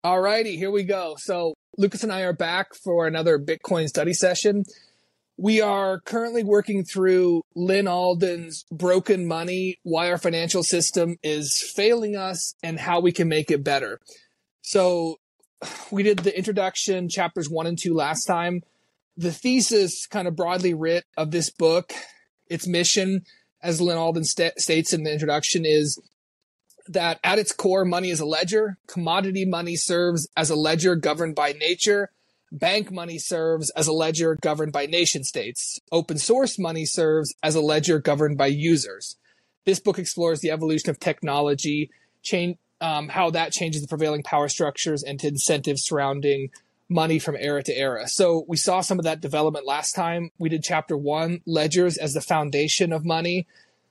All righty, here we go. So Lucas and I are back for another Bitcoin study session. We are currently working through Lyn Alden's Broken Money, Why Our Financial System is Failing Us, and How We Can Make It Better. So we did the introduction, chapters 1 and 2 last time. The thesis, kind of broadly writ, of this book, its mission, as Lyn Alden states in the introduction, is that at its core, money is a ledger. Commodity money serves as a ledger governed by nature. Bank money serves as a ledger governed by nation states. Open source money serves as a ledger governed by users. This book explores the evolution of technology, how that changes the prevailing power structures and incentives surrounding money from era to era. So we saw some of that development last time. We did chapter 1, ledgers as the foundation of money.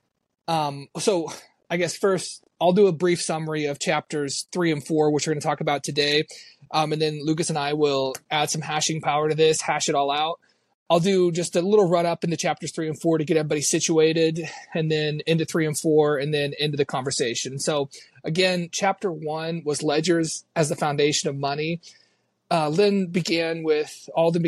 So I guess first, I'll do a brief summary of chapters 3 and 4, which we're going to talk about today. And then Lucas and I will add some hashing power to this, hash it all out. I'll do just a little run up into chapters 3 and 4 to get everybody situated, and then into 3 and 4, and then into the conversation. So again, chapter 1 was ledgers as the foundation of money. Alden began with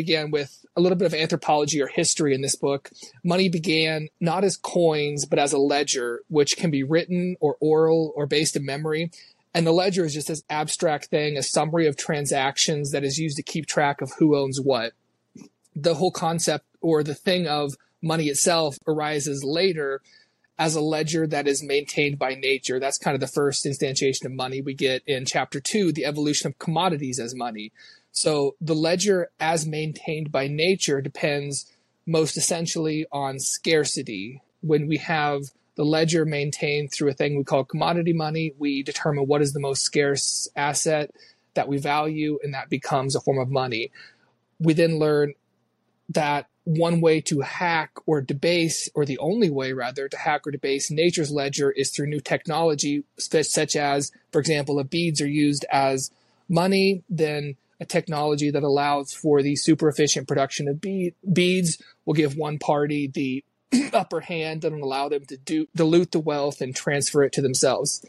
a little bit of anthropology or history in this book. Money began not as coins, but as a ledger, which can be written or oral or based in memory. And the ledger is just this abstract thing, a summary of transactions that is used to keep track of who owns what. The whole concept or the thing of money itself arises later as a ledger that is maintained by nature. That's kind of the first instantiation of money we get in chapter 2, the evolution of commodities as money. So the ledger as maintained by nature depends most essentially on scarcity. When we have the ledger maintained through a thing we call commodity money, we determine what is the most scarce asset that we value, and that becomes a form of money. We then learn that one way to hack or debase, or the only way rather to hack or debase nature's ledger is through new technology, such as, for example, if beads are used as money, then a technology that allows for the super efficient production of beads will give one party the upper hand and allow them to dilute the wealth and transfer it to themselves.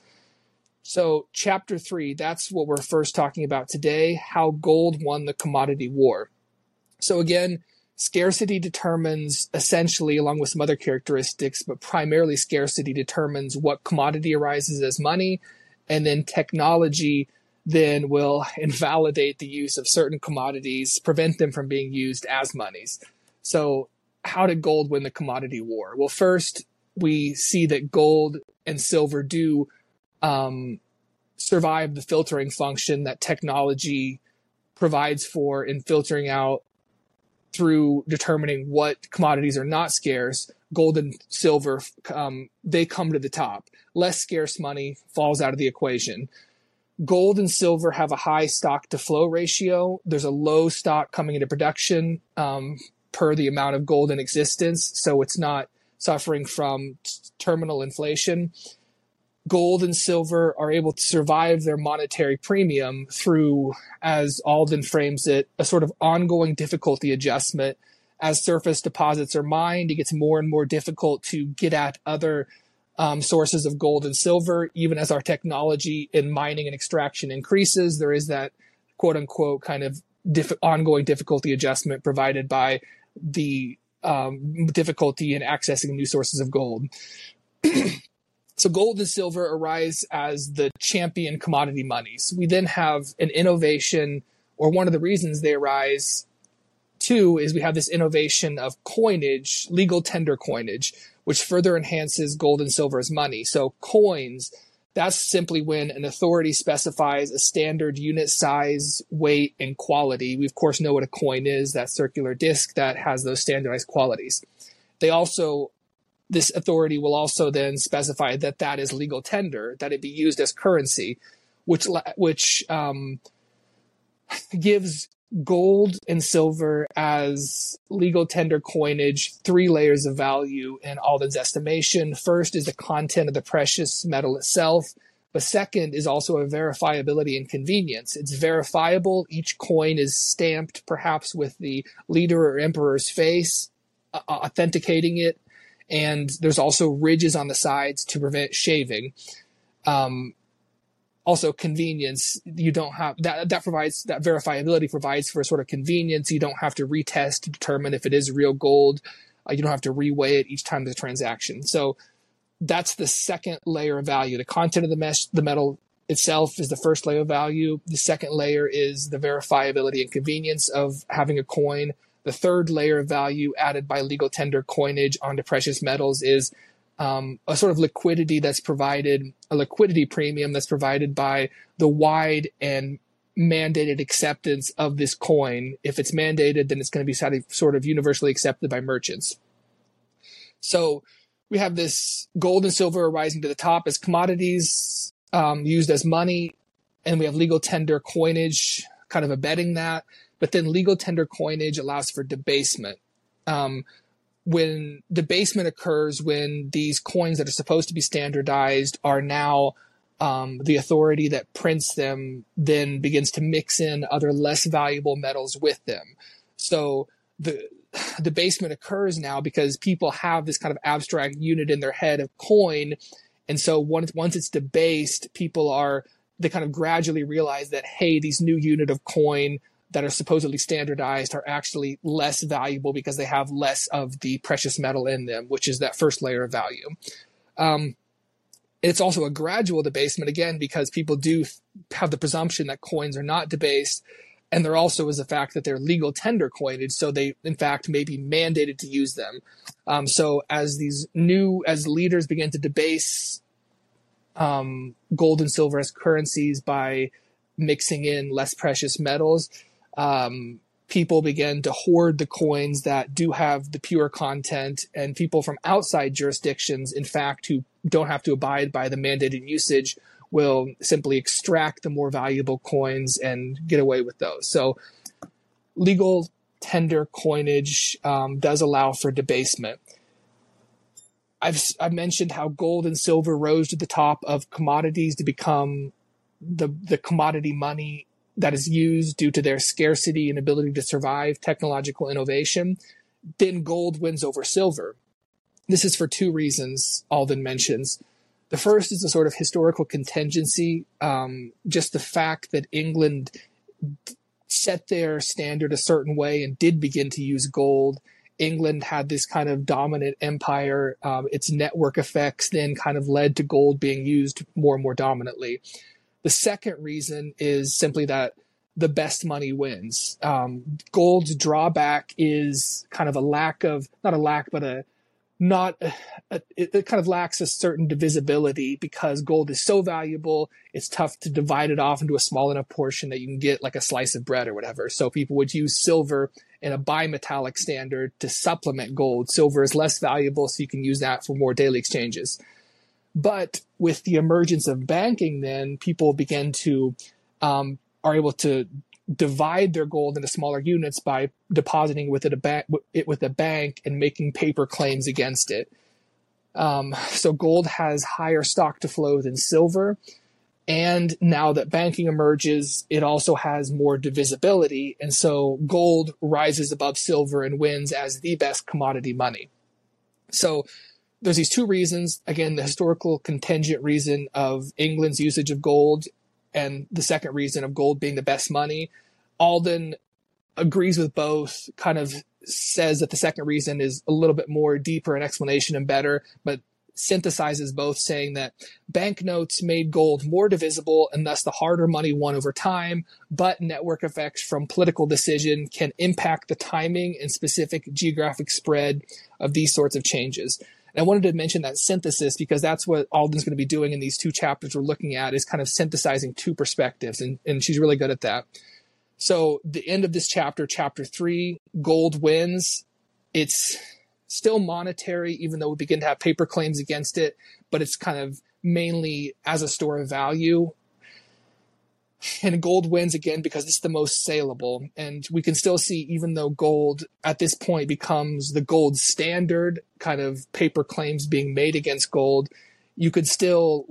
So chapter 3, that's what we're first talking about today, how gold won the commodity war. So again, scarcity determines essentially, along with some other characteristics, but primarily scarcity determines what commodity arises as money, and then technology then will invalidate the use of certain commodities, prevent them from being used as monies. So how did gold win the commodity war? Well, first, we see that gold and silver do survive the filtering function that technology provides for in filtering out through determining what commodities are not scarce. Gold and silver, they come to the top. Less scarce money falls out of the equation. Gold and silver have a high stock to flow ratio. There's a low stock coming into production per the amount of gold in existence, so it's not suffering from terminal inflation. Gold and silver are able to survive their monetary premium through, as Alden frames it, a sort of ongoing difficulty adjustment. As surface deposits are mined, it gets more and more difficult to get at other sources of gold and silver. Even as our technology in mining and extraction increases, there is that quote unquote kind of ongoing difficulty adjustment provided by the difficulty in accessing new sources of gold. So gold and silver arise as the champion commodity monies. We then have an innovation, or one of the reasons they arise too, is we have this innovation of coinage, legal tender coinage, which further enhances gold and silver as money. So coins, that's simply when an authority specifies a standard unit size, weight, and quality. We, of course, know what a coin is, that circular disc that has those standardized qualities. This authority will also then specify that that is legal tender, that it be used as currency, which gives gold and silver as legal tender coinage 3 layers of value in Alden's estimation. First is the content of the precious metal itself, but second is also a verifiability and convenience. It's verifiable. Each coin is stamped perhaps with the leader or emperor's face, authenticating it. And there's also ridges on the sides to prevent shaving. Also convenience. You don't have that provides that verifiability provides for a sort of convenience. You don't have to retest to determine if it is real gold. You don't have to reweigh it each time there's a transaction. So that's the second layer of value. The content of the metal itself is the first layer of value. The second layer is the verifiability and convenience of having a coin. The third layer of value added by legal tender coinage onto precious metals is a sort of liquidity that's provided, a liquidity premium that's provided by the wide and mandated acceptance of this coin. If it's mandated, then it's going to be sort of universally accepted by merchants. So we have this gold and silver rising to the top as commodities used as money, and we have legal tender coinage kind of abetting that. But then legal tender coinage allows for debasement. When debasement occurs, when these coins that are supposed to be standardized are now the authority that prints them then begins to mix in other less valuable metals with them. So the debasement occurs now because people have this kind of abstract unit in their head of coin. And so once it's debased, they kind of gradually realize that, hey, these new unit of coin that are supposedly standardized are actually less valuable because they have less of the precious metal in them, which is that first layer of value. It's also a gradual debasement, again, because people do have the presumption that coins are not debased. And there also is the fact that they're legal tender coinage, so they, in fact, may be mandated to use them. So as leaders begin to debase gold and silver as currencies by mixing in less precious metals, people begin to hoard the coins that do have the pure content, and people from outside jurisdictions, in fact, who don't have to abide by the mandated usage, will simply extract the more valuable coins and get away with those. So legal tender coinage does allow for debasement. I've mentioned how gold and silver rose to the top of commodities to become the commodity money that is used due to their scarcity and ability to survive technological innovation. Then gold wins over silver. This is for two reasons Alden mentions. The first is a sort of historical contingency, just the fact that England set their standard a certain way and did begin to use gold. England had this kind of dominant empire. Its network effects then kind of led to gold being used more and more dominantly. The second reason is simply that the best money wins. Gold's drawback is kind of it kind of lacks a certain divisibility because gold is so valuable, it's tough to divide it off into a small enough portion that you can get like a slice of bread or whatever. So people would use silver in a bimetallic standard to supplement gold. Silver is less valuable, so you can use that for more daily exchanges. But with the emergence of banking, then people begin to are able to divide their gold into smaller units by depositing with a bank and making paper claims against it. So gold has higher stock to flow than silver. And now that banking emerges, it also has more divisibility. And so gold rises above silver and wins as the best commodity money. So there's these two reasons. Again, the historical contingent reason of England's usage of gold, and the second reason of gold being the best money. Alden agrees with both, kind of says that the second reason is a little bit more deeper in explanation and better, but synthesizes both, saying that banknotes made gold more divisible and thus the harder money won over time, but network effects from political decision can impact the timing and specific geographic spread of these sorts of changes. And I wanted to mention that synthesis because that's what Alden's going to be doing in these two chapters we're looking at, is kind of synthesizing two perspectives, and she's really good at that. So the end of this chapter, chapter 3, gold wins. It's still monetary, even though we begin to have paper claims against it, but it's kind of mainly as a store of value. And gold wins again because it's the most saleable. And we can still see, even though gold at this point becomes the gold standard, kind of paper claims being made against gold, you could still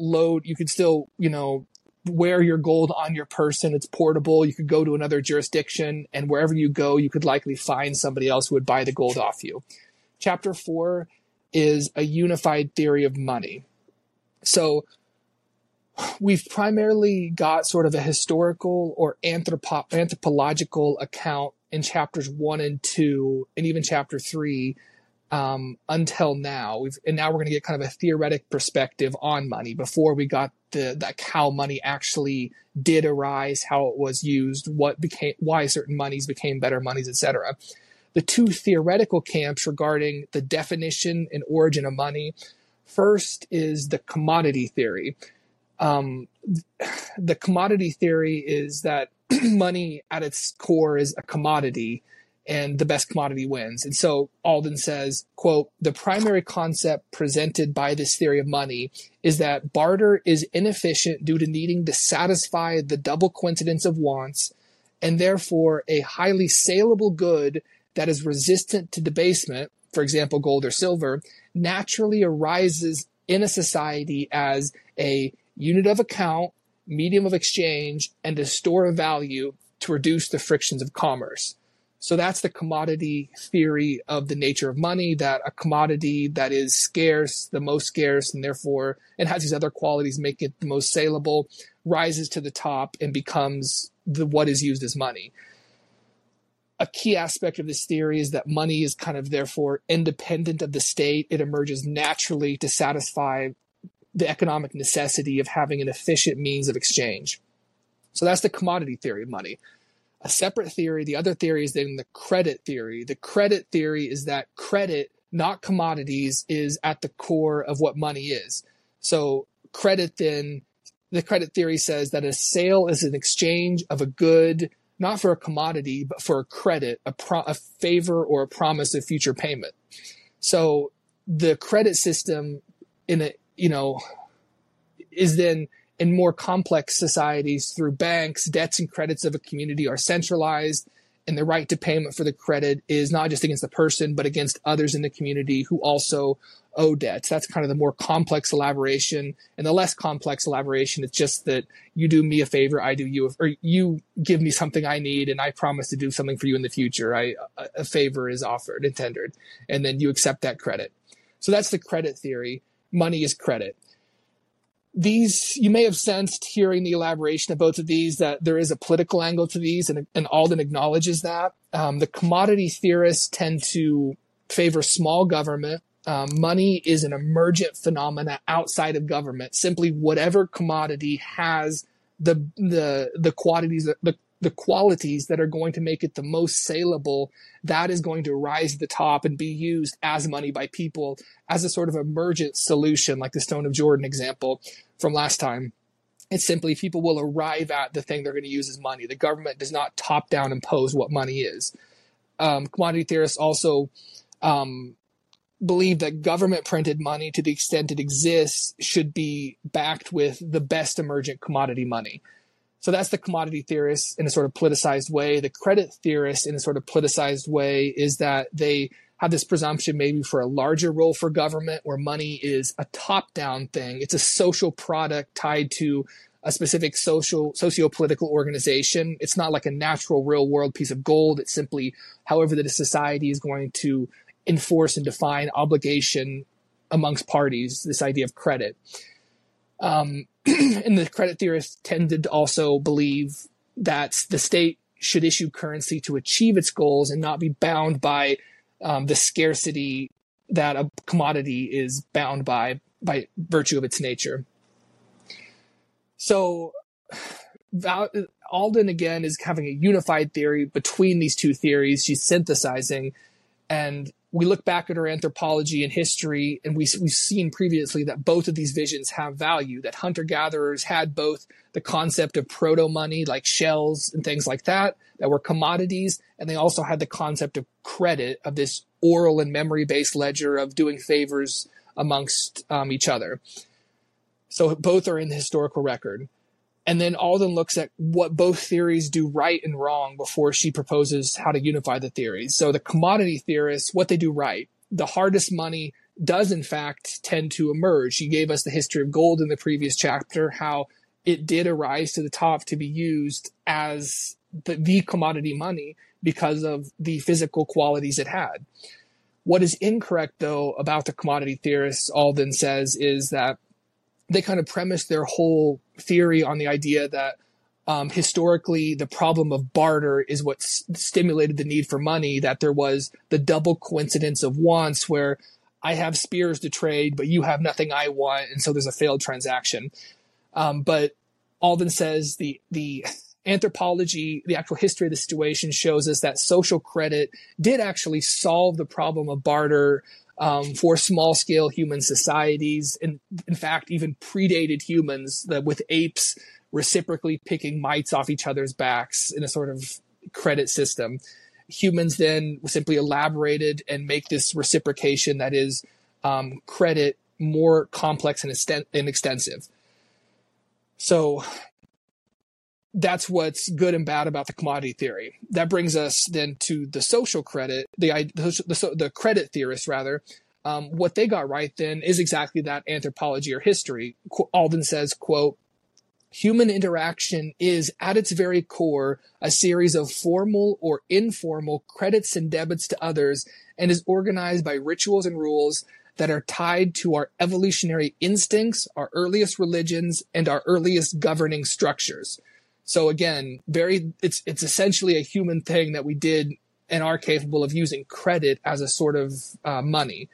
wear your gold on your person. It's portable. You could go to another jurisdiction, and wherever you go, you could likely find somebody else who would buy the gold off you. Chapter 4 is a unified theory of money. So we've primarily got sort of a historical or anthropological account in chapters 1 and 2, and even chapter 3, until now. And now we're going to get kind of a theoretic perspective on money before we got like how money actually did arise, how it was used, why certain monies became better monies, etc. The two theoretical camps regarding the definition and origin of money. First is the commodity theory. The commodity theory is that money at its core is a commodity, and the best commodity wins. And so Alden says, quote, "The primary concept presented by this theory of money is that barter is inefficient due to needing to satisfy the double coincidence of wants, and therefore a highly saleable good that is resistant to debasement, for example, gold or silver, naturally arises in a society as a unit of account, medium of exchange, and a store of value to reduce the frictions of commerce." So that's the commodity theory of the nature of money, that a commodity that is scarce, the most scarce, and therefore it has these other qualities, make it the most saleable, rises to the top and becomes what is used as money. A key aspect of this theory is that money is kind of therefore independent of the state. It emerges naturally to satisfy the economic necessity of having an efficient means of exchange. So that's the commodity theory of money. A separate theory, the other theory is then the credit theory. The credit theory is that credit, not commodities, is at the core of what money is. So credit then, the credit theory says that a sale is an exchange of a good, not for a commodity, but for a credit, a favor or a promise of future payment. So the credit system is then in more complex societies through banks, debts and credits of a community are centralized, and the right to payment for the credit is not just against the person, but against others in the community who also owe debts. That's kind of the more complex elaboration. And the less complex elaboration, it's just that you do me a favor, I do you, or you give me something I need, and I promise to do something for you in the future. A favor is offered and tendered, and then you accept that credit. So that's the credit theory. Money is credit. These, you may have sensed hearing the elaboration of both of these that there is a political angle to these, and Alden acknowledges that. The commodity theorists tend to favor small government. Money is an emergent phenomena outside of government. Simply whatever commodity has the qualities that are going to make it the most saleable, that is going to rise to the top and be used as money by people as a sort of emergent solution, like the Stone of Jordan example from last time. It's simply people will arrive at the thing they're going to use as money. The government does not top down impose what money is. Commodity theorists also believe that government printed money, to the extent it exists, should be backed with the best emergent commodity money. So that's the commodity theorists in a sort of politicized way. The credit theorists in a sort of politicized way is that they have this presumption maybe for a larger role for government, where money is a top-down thing. It's a social product tied to a specific socio-political organization. It's not like a natural real-world piece of gold. It's simply however that a society is going to enforce and define obligation amongst parties, this idea of credit. And the credit theorists tended to also believe that the state should issue currency to achieve its goals and not be bound by the scarcity that a commodity is bound by virtue of its nature. So Alden, again, is having a unified theory between these two theories. She's synthesizing, and we look back at her anthropology and history, and we've seen previously that both of these visions have value, that hunter-gatherers had both the concept of proto-money, like shells and things like that were commodities, and they also had the concept of credit, of this oral and memory-based ledger of doing favors amongst each other. So both are in the historical record. And then Alden looks at what both theories do right and wrong before she proposes how to unify the theories. So the commodity theorists, what they do right. The hardest money does, in fact, tend to emerge. She gave us the history of gold in the previous chapter, how it did arise to the top to be used as the commodity money because of the physical qualities it had. What is incorrect, though, about the commodity theorists, Alden says, is that they kind of premise their whole theory on the idea that historically the problem of barter is what stimulated the need for money, that there was the double coincidence of wants where I have spears to trade, but you have nothing I want, and so there's a failed transaction. But Alden says the anthropology, the actual history of the situation shows us that social credit did actually solve the problem of barter for small-scale human societies, and in fact, even predated humans, with apes reciprocally picking mites off each other's backs in a sort of credit system. Humans then simply elaborated and make this reciprocation that is credit more complex and extensive. So that's what's good and bad about the commodity theory. That brings us then to the social credit, the credit theorists rather. What they got right then is exactly that, anthropology or history. Alden says, quote, "Human interaction is at its very core a series of formal or informal credits and debits to others, and is organized by rituals and rules that are tied to our evolutionary instincts, our earliest religions, and our earliest governing structures." So again, it's essentially a human thing that we did and are capable of using credit as a sort of money.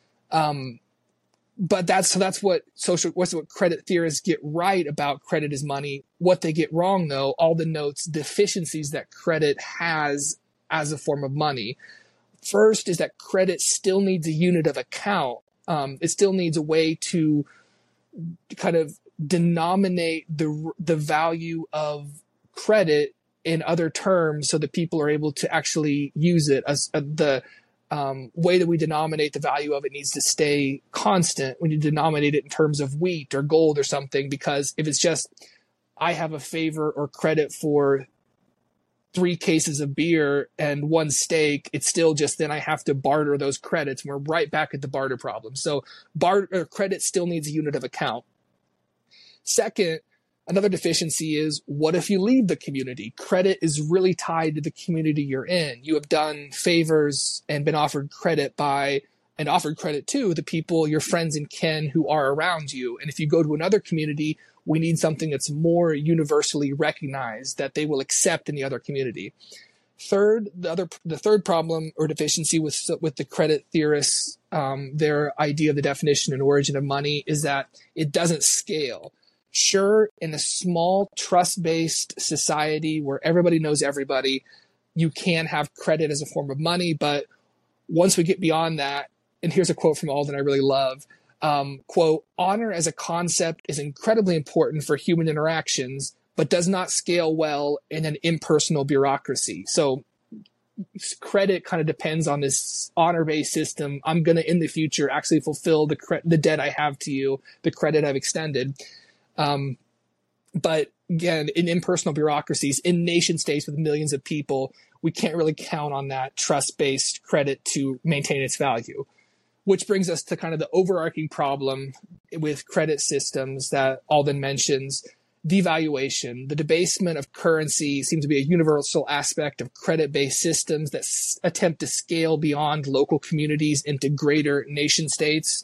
But that's what credit theorists get right about credit as money. What they get wrong, though, Alden notes deficiencies that credit has as a form of money. First is that credit still needs a unit of account. It still needs a way to kind of denominate the value of credit in other terms so that people are able to actually use it. As the way that we denominate the value of it needs to stay constant when you denominate it in terms of wheat or gold or something, because if it's just I have a favor or credit for 3 cases of beer and 1 steak, it's still just then I have to barter those credits, and we're right back at the barter problem. So credit still needs a unit of account. Second, another deficiency is, what if you leave the community? Credit is really tied to the community you're in. You have done favors and been offered credit to the people, your friends and kin who are around you. And if you go to another community, we need something that's more universally recognized that they will accept in the other community. Third, the third problem or deficiency with the credit theorists, their idea of the definition and origin of money is that it doesn't scale. Sure, in a small trust-based society where everybody knows everybody, you can have credit as a form of money. But once we get beyond that, and here's a quote from Alden I really love, quote, "Honor as a concept is incredibly important for human interactions, but does not scale well in an impersonal bureaucracy." So credit kind of depends on this honor-based system. I'm going to, in the future, actually fulfill the debt I have to you, the credit I've extended. But again, in impersonal bureaucracies, in nation states with millions of people, we can't really count on that trust-based credit to maintain its value. Which brings us to kind of the overarching problem with credit systems that Alden mentions: devaluation. The debasement of currency seems to be a universal aspect of credit-based systems that attempt to scale beyond local communities into greater nation states.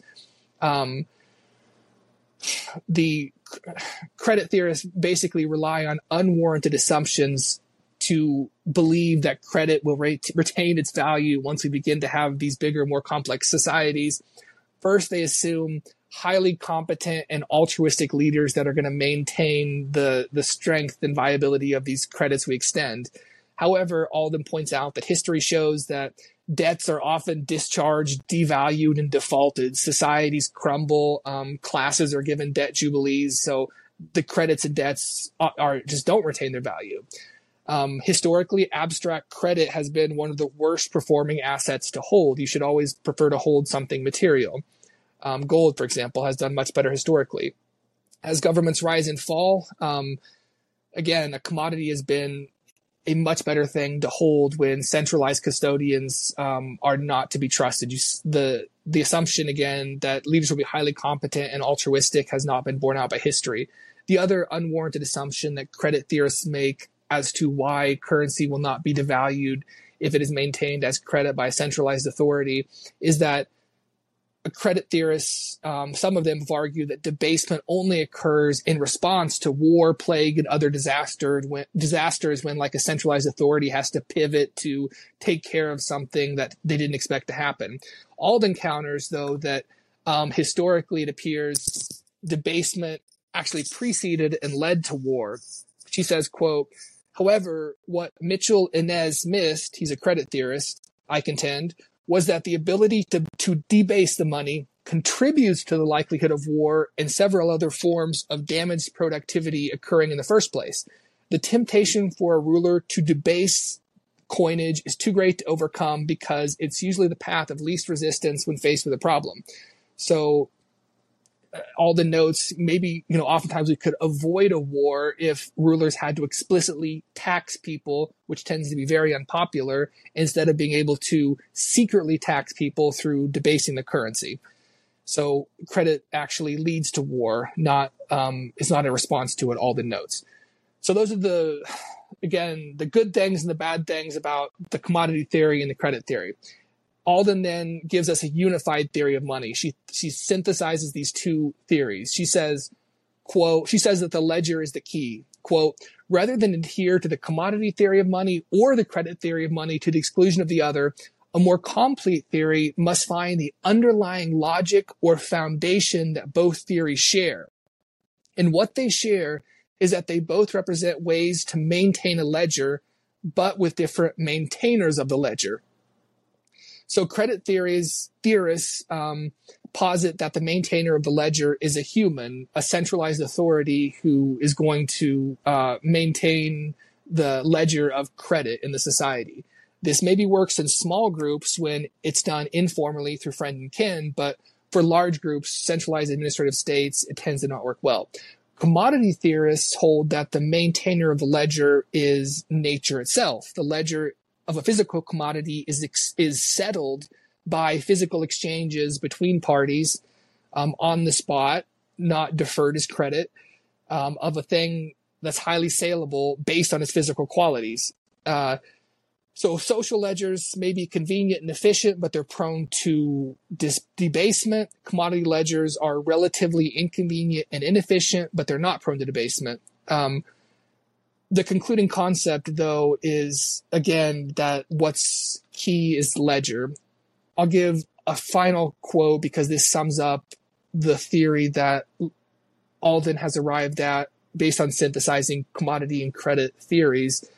The credit theorists basically rely on unwarranted assumptions to believe that credit will retain its value once we begin to have these bigger, more complex societies. First, they assume highly competent and altruistic leaders that are going to maintain the strength and viability of these credits we extend. However, Alden points out that history shows that debts are often discharged, devalued, and defaulted. Societies crumble. Classes are given debt jubilees. So the credits and debts are just don't retain their value. Historically, abstract credit has been one of the worst performing assets to hold. You should always prefer to hold something material. Gold, for example, has done much better historically. As governments rise and fall, again, a commodity has been a much better thing to hold when centralized custodians are not to be trusted. The assumption, again, that leaders will be highly competent and altruistic has not been borne out by history. The other unwarranted assumption that credit theorists make as to why currency will not be devalued if it is maintained as credit by a centralized authority is that credit theorists, some of them have argued that debasement only occurs in response to war, plague, and other disasters when like a centralized authority has to pivot to take care of something that they didn't expect to happen. Alden counters, though, that historically it appears debasement actually preceded and led to war. She says, quote, however, what Mitchell Inez missed, he's a credit theorist, I contend, was that the ability to debase the money contributes to the likelihood of war and several other forms of damaged productivity occurring in the first place. The temptation for a ruler to debase coinage is too great to overcome because it's usually the path of least resistance when faced with a problem. So Alden notes maybe, oftentimes we could avoid a war if rulers had to explicitly tax people, which tends to be very unpopular, instead of being able to secretly tax people through debasing the currency. So credit actually leads to war, it's not a response to it, Alden notes. So those are the good things and the bad things about the commodity theory and the credit theory. Alden then gives us a unified theory of money. She synthesizes these two theories. She says, quote, that the ledger is the key. Quote, rather than adhere to the commodity theory of money or the credit theory of money to the exclusion of the other, a more complete theory must find the underlying logic or foundation that both theories share. And what they share is that they both represent ways to maintain a ledger, but with different maintainers of the ledger. So credit theorists posit that the maintainer of the ledger is a human, a centralized authority who is going to maintain the ledger of credit in the society. This maybe works in small groups when it's done informally through friend and kin, but for large groups, centralized administrative states, it tends to not work well. Commodity theorists hold that the maintainer of the ledger is nature itself. The ledger of a physical commodity is settled by physical exchanges between parties on the spot, not deferred as credit, of a thing that's highly saleable based on its physical qualities. So social ledgers may be convenient and efficient, but they're prone to debasement. Commodity ledgers are relatively inconvenient and inefficient, but they're not prone to debasement. The concluding concept, though, is, again, that what's key is ledger. I'll give a final quote because this sums up the theory that Alden has arrived at based on synthesizing commodity and credit theories.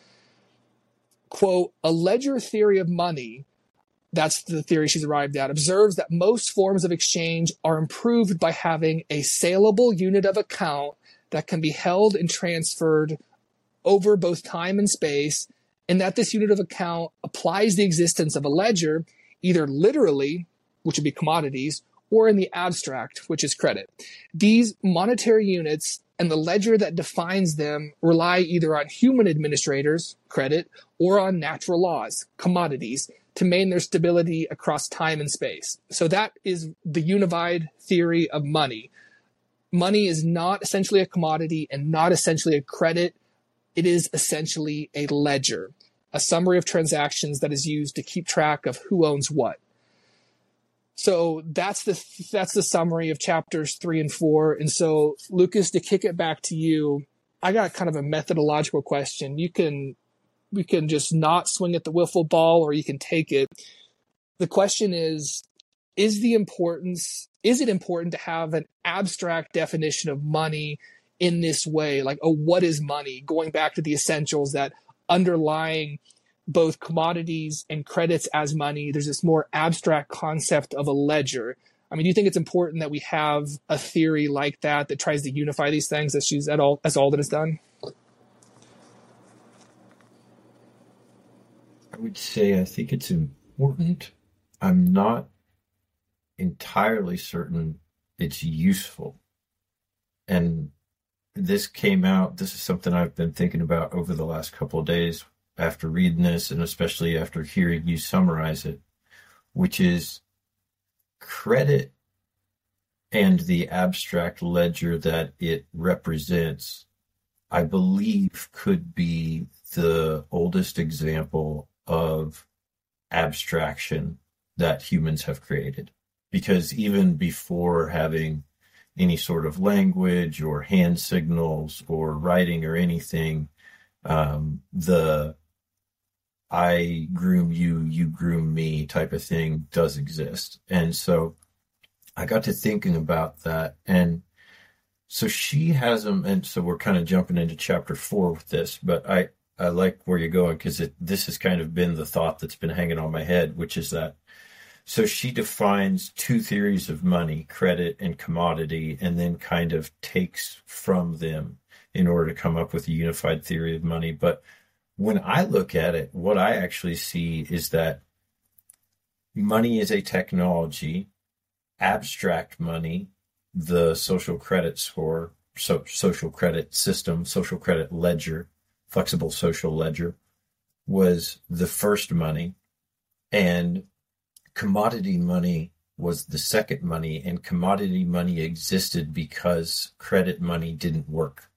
Quote, a ledger theory of money, that's the theory she's arrived at, observes that most forms of exchange are improved by having a saleable unit of account that can be held and transferred over both time and space, and that this unit of account applies the existence of a ledger either literally, which would be commodities, or in the abstract, which is credit. These monetary units and the ledger that defines them rely either on human administrators, credit, or on natural laws, commodities, to maintain their stability across time and space. So that is the unified theory of money. Money is not essentially a commodity and not essentially a credit. It is essentially a ledger, a summary of transactions that is used to keep track of who owns what. So that's the summary of chapters 3 and 4. And so, Lucas, to kick it back to you, I got kind of a methodological question. We can just not swing at the wiffle ball, or you can take it. The question is it important to have an abstract definition of money in this way? Like, what is money? Going back to the essentials that underlying both commodities and credits as money, there's this more abstract concept of a ledger. I mean, do you think it's important that we have a theory like that tries to unify these things as Alden has done? I would say I think it's important. I'm not entirely certain it's useful. And this is something I've been thinking about over the last couple of days after reading this, and especially after hearing you summarize it, which is credit and the abstract ledger that it represents, I believe, could be the oldest example of abstraction that humans have created. because even before having any sort of language or hand signals or writing or anything, the I groom you, you groom me type of thing does exist. And so I got to thinking about that. And so she has them. And so we're kind of jumping into chapter 4 with this, but I like where you're going, because this has kind of been the thought that's been hanging on my head, which is that, so she defines two theories of money, credit and commodity, and then kind of takes from them in order to come up with a unified theory of money. But when I look at it, what I actually see is that money is a technology, abstract money, the social credit score, social credit system, social credit ledger, flexible social ledger was the first money, and commodity money was the second money, and commodity money existed because credit money didn't work.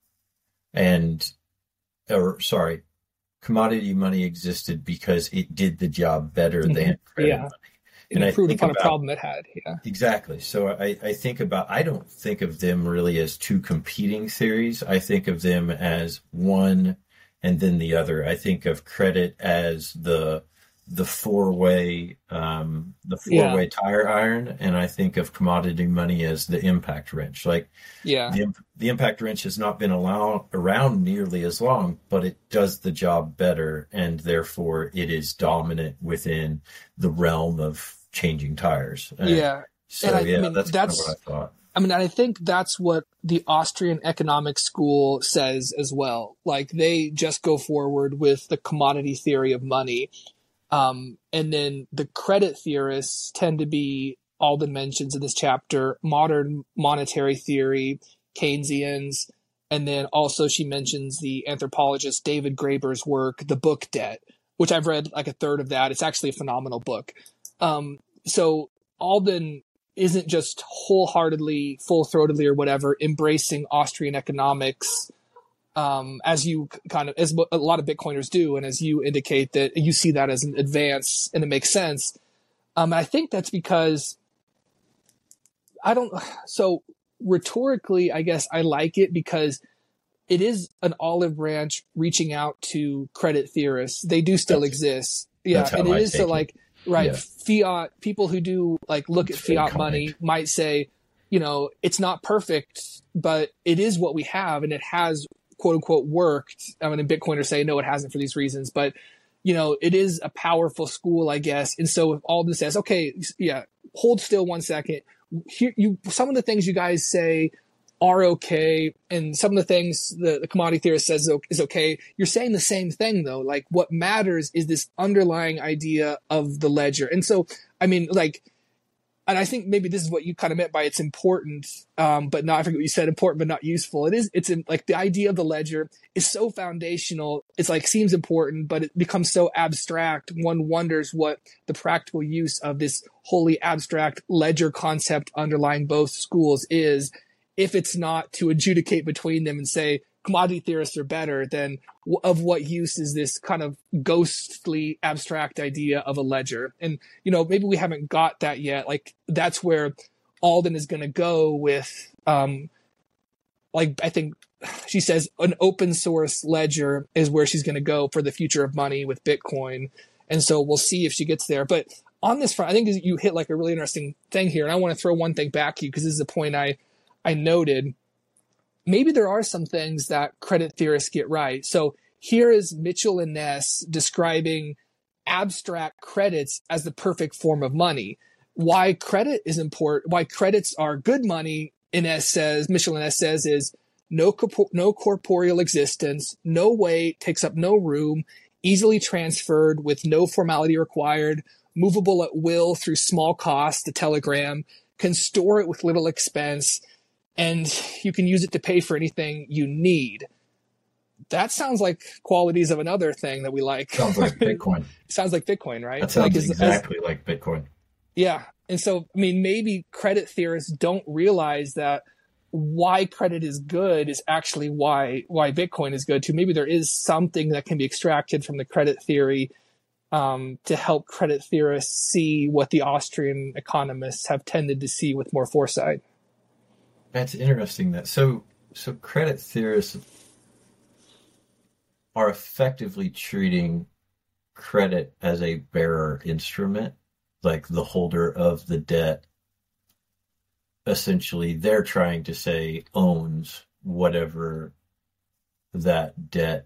Commodity money existed because it did the job better than credit money. It improved upon a problem it had. Yeah, exactly. So I don't think of them really as two competing theories. I think of them as one and then the other. I think of credit as the four-way tire iron, and I think of commodity money as the impact wrench. Like, the impact wrench has not been around nearly as long, but it does the job better, and therefore it is dominant within the realm of changing tires. That's kind of what I thought. I mean, I think that's what the Austrian economics school says as well. Like, they just go forward with the commodity theory of money. And then the credit theorists tend to be, Alden mentions in this chapter, modern monetary theory, Keynesians, and then also she mentions the anthropologist David Graeber's work, The Book Debt, which I've read like a third of that. It's actually a phenomenal book. So Alden isn't just wholeheartedly, full-throatedly or whatever, embracing Austrian economics, as a lot of Bitcoiners do, and as you indicate that you see that as an advance and it makes sense. I think that's because so rhetorically, I guess I like it because it is an olive branch reaching out to credit theorists. They do still exist. Yeah. And it is fiat people who do look at fiat money might say, it's not perfect, but it is what we have, and it has quote unquote worked. I mean, Bitcoiners say, no, it hasn't for these reasons, but it is a powerful school, I guess. And so if Alden says, okay, hold still 1 second. Here, some of the things you guys say are okay, and some of the things the commodity theorist says is okay. You're saying the same thing though. Like, what matters is this underlying idea of the ledger. And so, I mean, and I think maybe this is what you kind of meant by it's important, but not, I forget what you said, important but not useful. It's the idea of the ledger is so foundational. It's seems important, but it becomes so abstract. One wonders what the practical use of this wholly abstract ledger concept underlying both schools is, if it's not to adjudicate between them and say commodity theorists are better, then of what use is this kind of ghostly abstract idea of a ledger? And, maybe we haven't got that yet. That's where Alden is going to go with, I think she says an open source ledger is where she's going to go for the future of money with Bitcoin. And so we'll see if she gets there. But on this front, I think you hit a really interesting thing here. And I want to throw one thing back to you, because this is a point I noted. Maybe there are some things that credit theorists get right. So here is Mitchell and Ness describing abstract credits as the perfect form of money. Why credit is important, why credits are good money, Mitchell and Ness says, is no corporeal existence, no weight, takes up no room, easily transferred with no formality required, movable at will through small cost, the telegram, can store it with little expense, and you can use it to pay for anything you need. That sounds like qualities of another thing that we like. Sounds like Bitcoin. Sounds like Bitcoin, right? That sounds exactly like Bitcoin. Yeah. And so, I mean, maybe credit theorists don't realize that why credit is good is actually why Bitcoin is good too. Maybe there is something that can be extracted from the credit theory to help credit theorists see what the Austrian economists have tended to see with more foresight. That's interesting. So credit theorists are effectively treating credit as a bearer instrument, like the holder of the debt. Essentially, they're trying to say owns whatever that debt,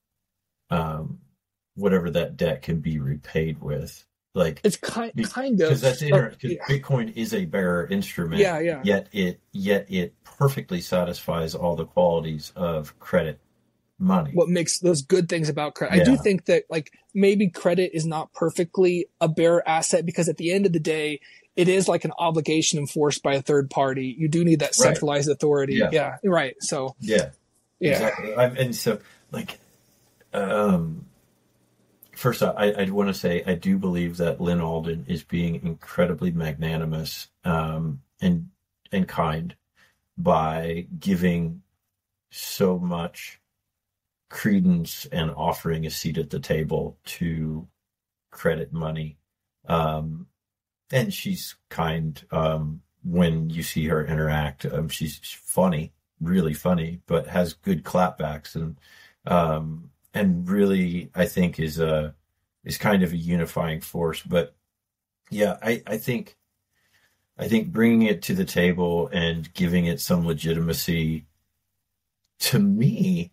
can be repaid with. Like it's kind of because that's because Bitcoin is a bearer instrument. Yeah. Yet it perfectly satisfies all the qualities of credit money. What makes those good things about credit? Yeah. I do think that like maybe credit is not perfectly a bearer asset because at the end of the day, it is like an obligation enforced by a third party. You do need that centralized authority. Yeah. Right. So exactly. And so like, first off, I want to say I do believe that Lyn Alden is being incredibly magnanimous and kind by giving so much credence and offering a seat at the table to credit money. And she's kind when you see her interact. She's funny, really funny, but has good clapbacks and really, I think is kind of a unifying force. But yeah, I think bringing it to the table and giving it some legitimacy, to me,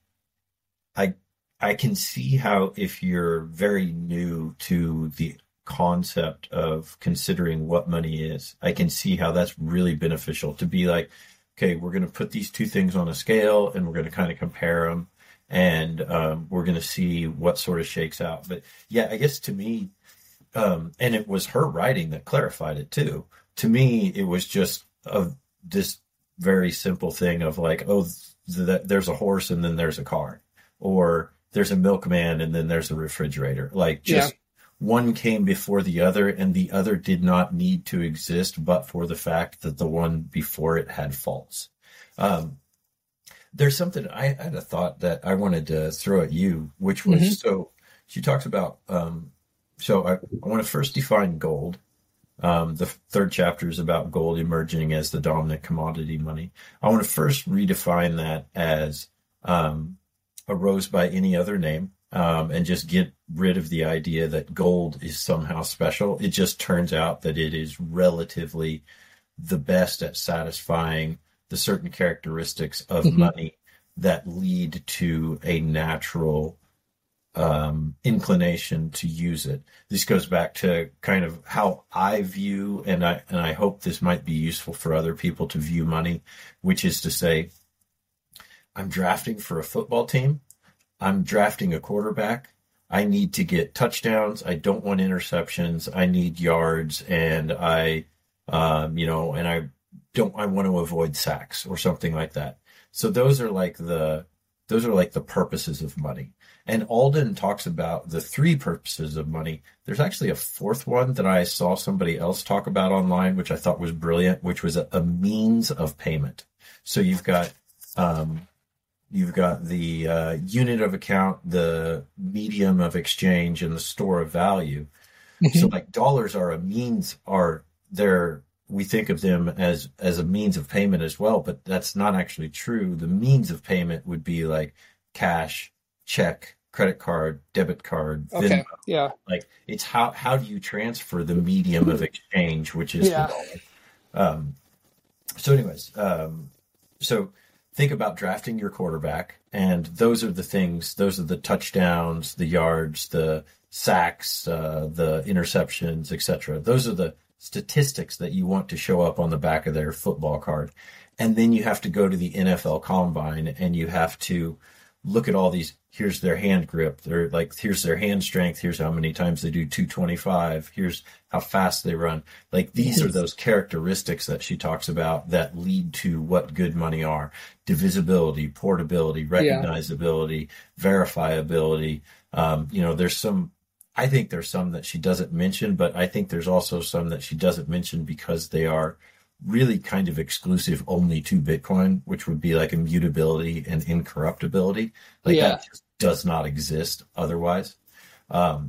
I can see how if you're very new to the concept of considering what money is, I can see how that's really beneficial to be like, okay, we're going to put these two things on a scale and we're going to kind of compare them. And we're going to see what sort of shakes out. But yeah, I guess to me, and it was her writing that clarified it too. To me, it was just this very simple thing of like, there's a horse and then there's a car, or there's a milkman and then there's a refrigerator. Like just one came before the other, and the other did not need to exist, but for the fact that the one before it had faults. There's something I had a thought that I wanted to throw at you, which was so she talks about. So I want to first define gold. The third chapter is about gold emerging as the dominant commodity money. I want to first redefine that as arose by any other name, and just get rid of the idea that gold is somehow special. It just turns out that it is relatively the best at satisfying the certain characteristics of money that lead to a natural inclination to use it. This goes back to kind of how I view, and I hope this might be useful for other people to view money, which is to say, I'm drafting for a football team. I'm drafting a quarterback. I need to get touchdowns. I don't want interceptions. I need yards, and I want to avoid sacks or something like that. So those are like the purposes of money. And Alden talks about the three purposes of money. There's actually a fourth one that I saw somebody else talk about online, which I thought was brilliant, which was a means of payment. So you've got the unit of account, the medium of exchange, and the store of value. So like dollars are a means, we think of them as a means of payment as well, but that's not actually true. The means of payment would be like cash, check, credit card, debit card, Venmo. Okay. Yeah. Like it's how do you transfer the medium of exchange, which is the dollar. So think about drafting your quarterback, and those are the touchdowns, the yards, the sacks, the interceptions, etc. Those are the statistics that you want to show up on the back of their football card. And then you have to go to the NFL Combine and you have to look at all these. Here's their hand grip. They're like, here's their hand strength. Here's how many times they do 225. Here's how fast they run. Like these are those characteristics that she talks about that lead to what good money are: divisibility, portability, recognizability, verifiability. I think there's some that she doesn't mention, but I think there's also some that she doesn't mention because they are really kind of exclusive only to Bitcoin, which would be like immutability and incorruptibility. That just does not exist otherwise.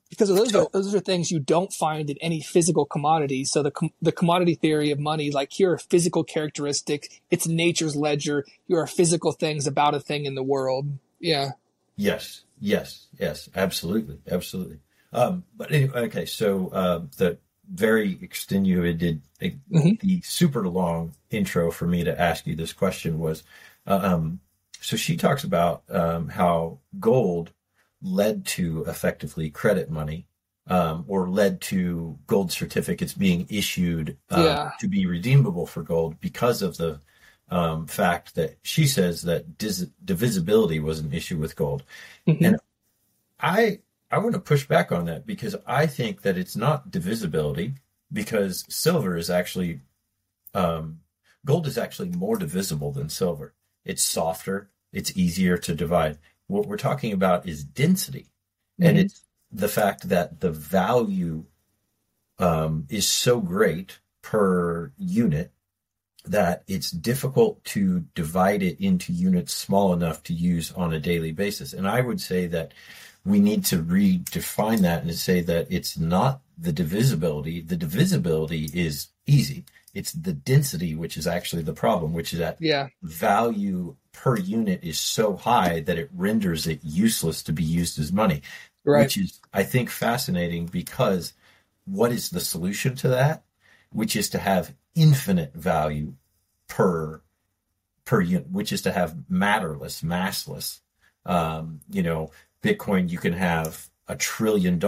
because those are things you don't find in any physical commodity. So the commodity theory of money, like here are physical characteristics, it's nature's ledger. Here are physical things about a thing in the world. Yeah. Yes, absolutely, absolutely. But anyway, okay, so the very extenuated, the super long intro for me to ask you this question was, so she talks about how gold led to effectively credit money, or led to gold certificates being issued to be redeemable for gold because of the fact that she says that divisibility was an issue with gold. And I want to push back on that, because I think that it's not divisibility, because silver is actually, gold is actually more divisible than silver. It's softer. It's easier to divide. What we're talking about is density. And it's the fact that the value is so great per unit that it's difficult to divide it into units small enough to use on a daily basis. And I would say that we need to redefine that and to say that it's not the divisibility. The divisibility is easy. It's the density, which is actually the problem, which is that value per unit is so high that it renders it useless to be used as money, which is, I think, fascinating, because what is the solution to that? Which is to have infinite value per unit, which is to have matterless, massless. Bitcoin, you can have $1 trillion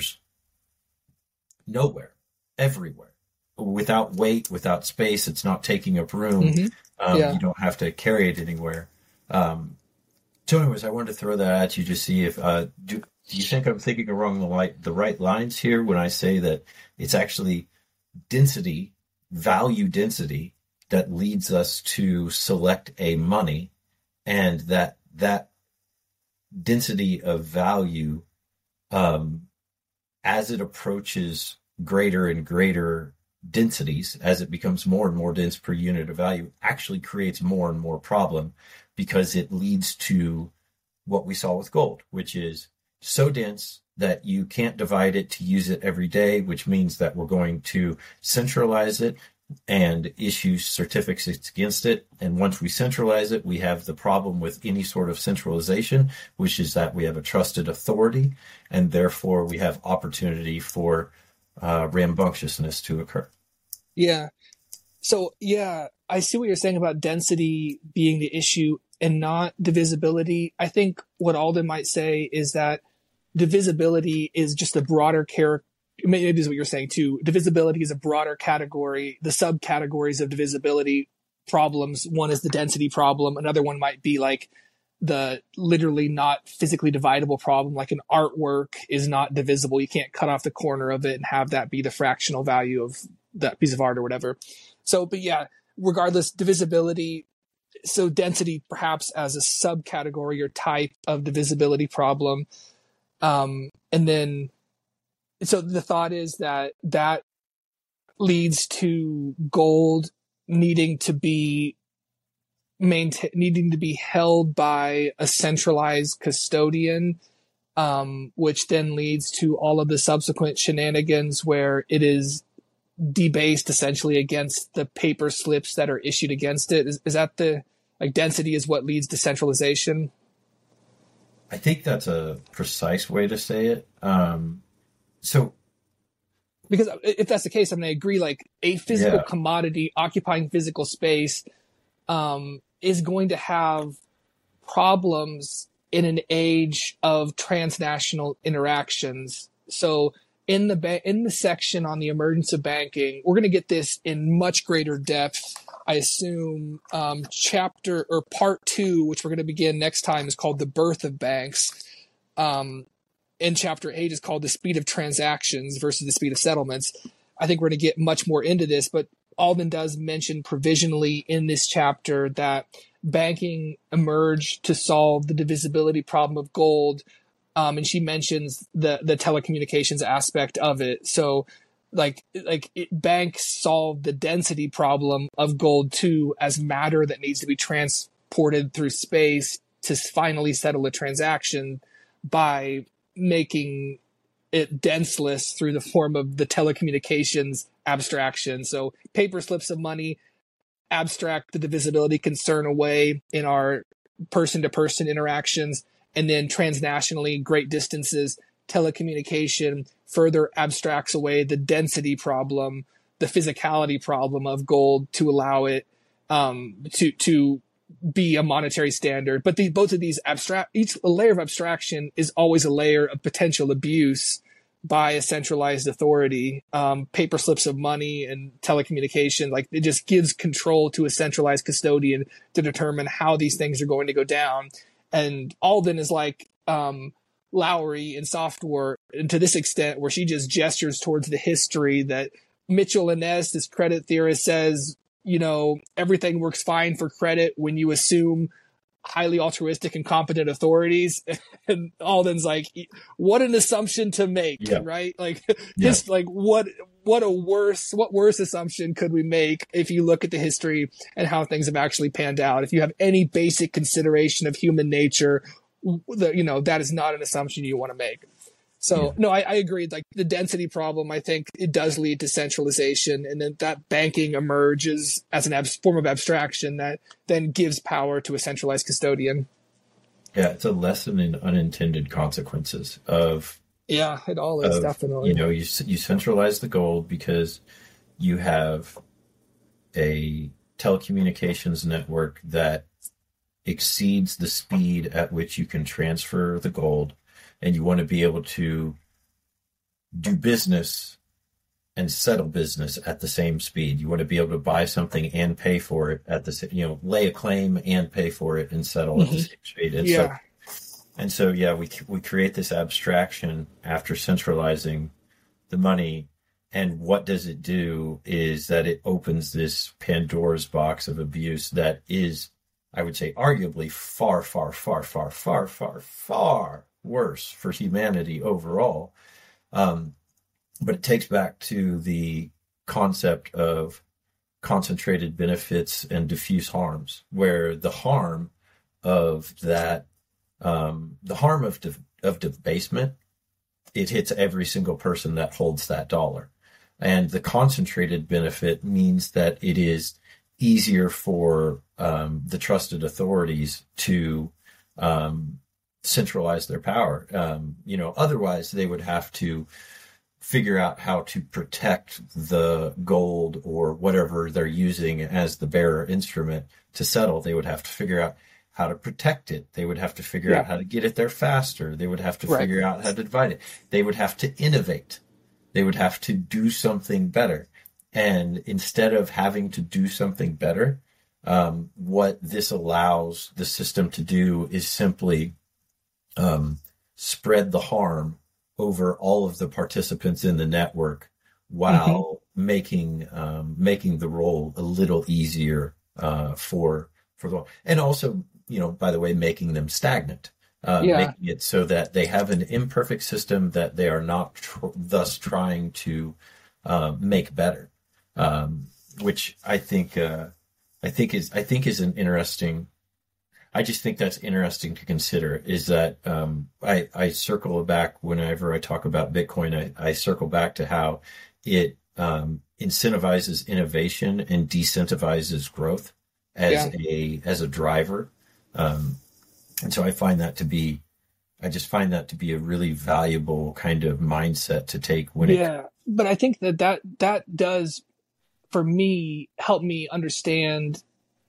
nowhere, everywhere, without weight, without space. It's not taking up room. You don't have to carry it anywhere. So anyways, I wanted to throw that at you to see if, do you think I'm thinking along the right lines here when I say that it's actually density, value density, that leads us to select a money, and that density of value, as it approaches greater and greater densities, as it becomes more and more dense per unit of value, actually creates more and more problem, because it leads to what we saw with gold, which is so dense that you can't divide it to use it every day, which means that we're going to centralize it and issue certificates against it. And once we centralize it, we have the problem with any sort of centralization, which is that we have a trusted authority, and therefore we have opportunity for rambunctiousness to occur. Yeah. So, I see what you're saying about density being the issue and not divisibility. I think what Alden might say is that divisibility is just a broader maybe this is what you're saying too. Divisibility is a broader category. The subcategories of divisibility problems, one is the density problem. Another one might be like the literally not physically dividable problem, like an artwork is not divisible. You can't cut off the corner of it and have that be the fractional value of that piece of art or whatever. So, but regardless, divisibility, so density perhaps as a subcategory or type of divisibility problem. And then, so the thought is that leads to gold needing to be held by a centralized custodian, which then leads to all of the subsequent shenanigans where it is debased essentially against the paper slips that are issued against it. Is that density is what leads to centralization? I think that's a precise way to say it. Because if that's the case, I agree, like a physical commodity occupying physical space is going to have problems in an age of transnational interactions. So in the section on the emergence of banking, we're going to get this in much greater depth. I assume chapter or part 2, which we're going to begin next time, is called The Birth of Banks. And chapter 8 is called The Speed of Transactions versus the Speed of Settlements. I think we're going to get much more into this, but Alden does mention provisionally in this chapter that banking emerged to solve the divisibility problem of gold. And she mentions the telecommunications aspect of it. So banks solve the density problem of gold too, as matter that needs to be transported through space to finally settle a transaction by making it denseless through the form of the telecommunications abstraction. So paper slips of money abstract the divisibility concern away in our person-to-person interactions, and then transnationally, great distances, telecommunication further abstracts away the density problem, the physicality problem of gold to allow it to be a monetary standard. But both of these each layer of abstraction is always a layer of potential abuse by a centralized authority. Paper slips of money and telecommunication, like it just gives control to a centralized custodian to determine how these things are going to go down. And Alden is like Lowry in software, and to this extent where she just gestures towards the history that Mitchell Innes, this credit theorist, says, everything works fine for credit when you assume highly altruistic and competent authorities. And Alden's like, what an assumption to make, right? Like, what worse assumption could we make if you look at the history and how things have actually panned out? If you have any basic consideration of human nature, that is not an assumption you want to make. So no, I agree. Like the density problem, I think it does lead to centralization, and then that banking emerges as an form of abstraction that then gives power to a centralized custodian. Yeah, it's a lesson in unintended consequences of. Yeah, it all is, definitely. You centralize the gold because you have a telecommunications network that exceeds the speed at which you can transfer the gold. And you want to be able to do business and settle business at the same speed. You want to be able to buy something and pay for it at the same, lay a claim and pay for it and settle at the same speed. And so we create this abstraction after centralizing the money. And what does it do is that it opens this Pandora's box of abuse that is, I would say, arguably far, far, far, far, far, far, far worse for humanity overall. But it takes back to the concept of concentrated benefits and diffuse harms, where the harm of that, of debasement, it hits every single person that holds that dollar. And the concentrated benefit means that it is easier for the trusted authorities to centralize their power. Otherwise they would have to figure out how to protect the gold or whatever they're using as the bearer instrument to settle. They would have to figure out how to protect it. They would have to figure out how to get it there faster. They would have to figure out how to divide it. They would have to innovate. They would have to do something better. And instead of having to do something better, what this allows the system to do is simply spread the harm over all of the participants in the network while making the role a little easier for the, and also, by the way, making them stagnant, making it so that they have an imperfect system that they are not thus trying to make better, which I think is an interesting. I just think that's interesting to consider, is that I circle back whenever I talk about Bitcoin, I circle back to how it incentivizes innovation and decentivizes growth as a driver. And so I find that to be a really valuable kind of mindset to take when but I think that does, for me, help me understand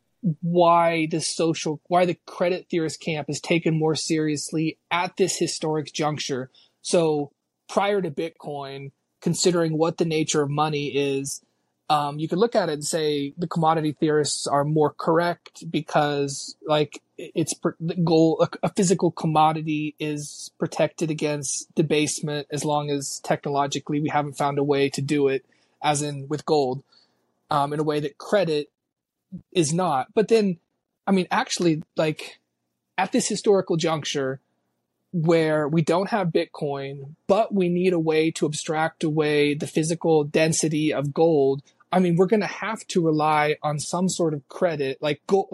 why the credit theorist camp is taken more seriously at this historic juncture. So prior to Bitcoin, considering what the nature of money is, you could look at it and say the commodity theorists are more correct because, like, the goal, a physical commodity is protected against debasement as long as technologically we haven't found a way to do it, as in with gold, in a way that credit is not. But then, I mean, actually, like, at this historical juncture where we don't have Bitcoin, but we need a way to abstract away the physical density of gold, I mean, we're going to have to rely on some sort of credit, like gold. Like,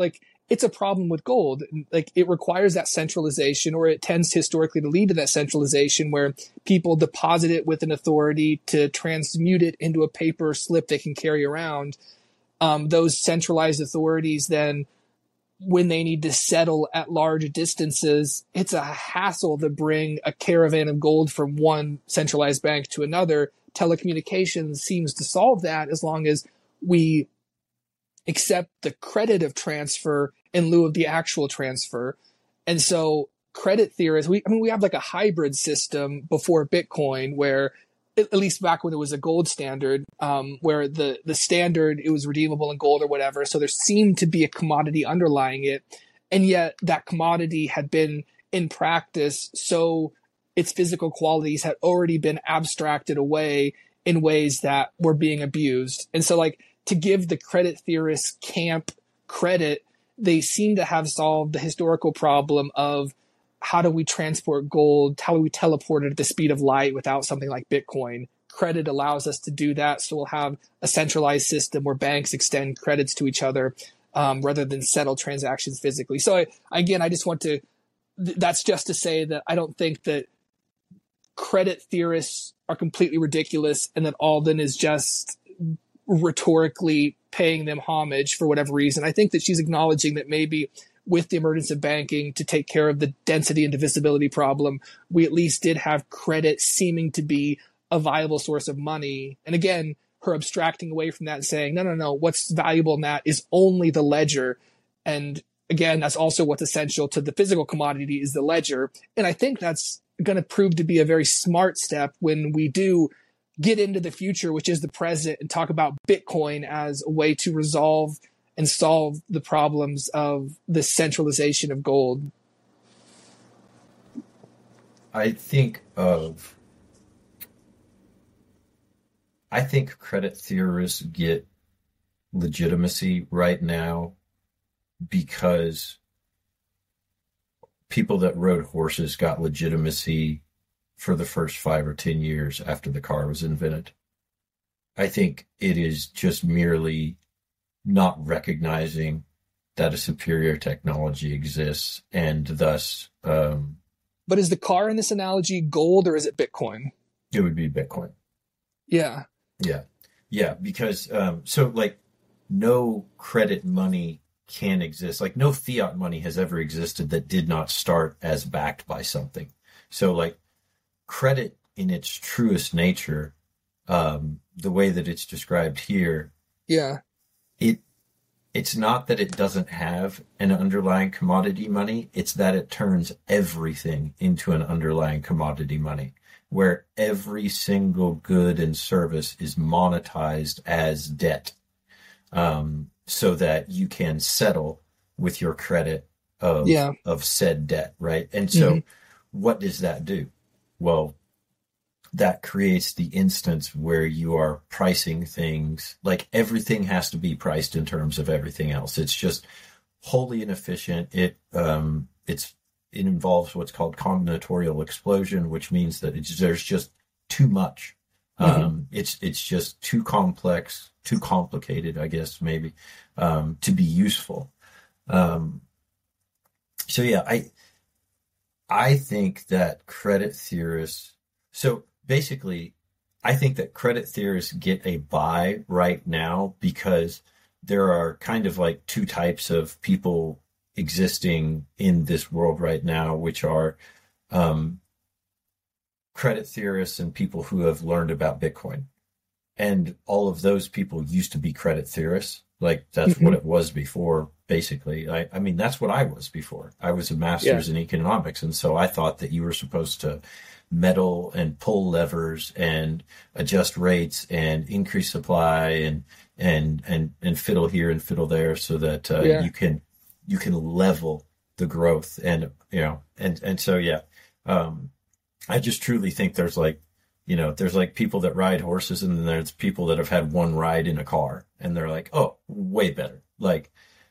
it's a problem with gold. Like, it requires that centralization, or it tends historically to lead to that centralization where people deposit it with an authority to transmute it into a paper slip they can carry around. Those centralized authorities then, when they need to settle at large distances, it's a hassle to bring a caravan of gold from one centralized bank to another. Telecommunications seems to solve that as long as we accept the credit of transfer in lieu of the actual transfer. And so credit theorists, we have like a hybrid system before Bitcoin where, at least back when it was a gold standard, where the standard, it was redeemable in gold or whatever. So there seemed to be a commodity underlying it. And yet that commodity had been in practice, so its physical qualities had already been abstracted away in ways that were being abused. And so, like, to give the credit theorist camp credit, they seem to have solved the historical problem of how do we transport gold? How do we teleport it at the speed of light without something like Bitcoin? Credit allows us to do that. So we'll have a centralized system where banks extend credits to each other rather than settle transactions physically. So I just want to, that's just to say that I don't think that credit theorists are completely ridiculous and that Alden is just rhetorically paying them homage for whatever reason. I think that she's acknowledging that maybe with the emergence of banking to take care of the density and divisibility problem, we at least did have credit seeming to be a viable source of money. And again, her abstracting away from that and saying, no, what's valuable in that is only the ledger. And again, that's also what's essential to the physical commodity is the ledger. And I think that's going to prove to be a very smart step when we do get into the future, which is the present, and talk about Bitcoin as a way to resolve and solve the problems of the centralization of gold. I think credit theorists get legitimacy right now because people that rode horses got legitimacy for the first 5 or 10 years after the car was invented. I think it is just merely not recognizing that a superior technology exists, and thus... but is the car in this analogy gold or is it Bitcoin? It would be Bitcoin. Yeah. Yeah, because so like no credit money can exist. Like no fiat money has ever existed that did not start as backed by something. So like credit in its truest nature, the way that it's described here, it's not that it doesn't have an underlying commodity money, it's that it turns everything into an underlying commodity money, where every single good and service is monetized as debt, so that you can settle with your credit of said debt, right? And so what does that do? Well, that creates the instance where you are pricing things, like everything has to be priced in terms of everything else. It's just wholly inefficient. It involves what's called combinatorial explosion, which means that there's just too much. It's just too complex, too complicated, I guess, maybe, to be useful. So yeah, I think that credit theorists, so basically, I think that credit theorists get a buy right now because there are kind of like two types of people existing in this world right now, which are credit theorists and people who have learned about Bitcoin. And all of those people used to be credit theorists. Like that's what it was before, basically. I mean, that's what I was before. I was a master's in economics. And so I thought that you were supposed to meddle and pull levers and adjust rates and increase supply and fiddle here and fiddle there so that you can level the growth. And so I just truly think there's like people that ride horses and then there's people that have had one ride in a car and they're like, oh, way better. Like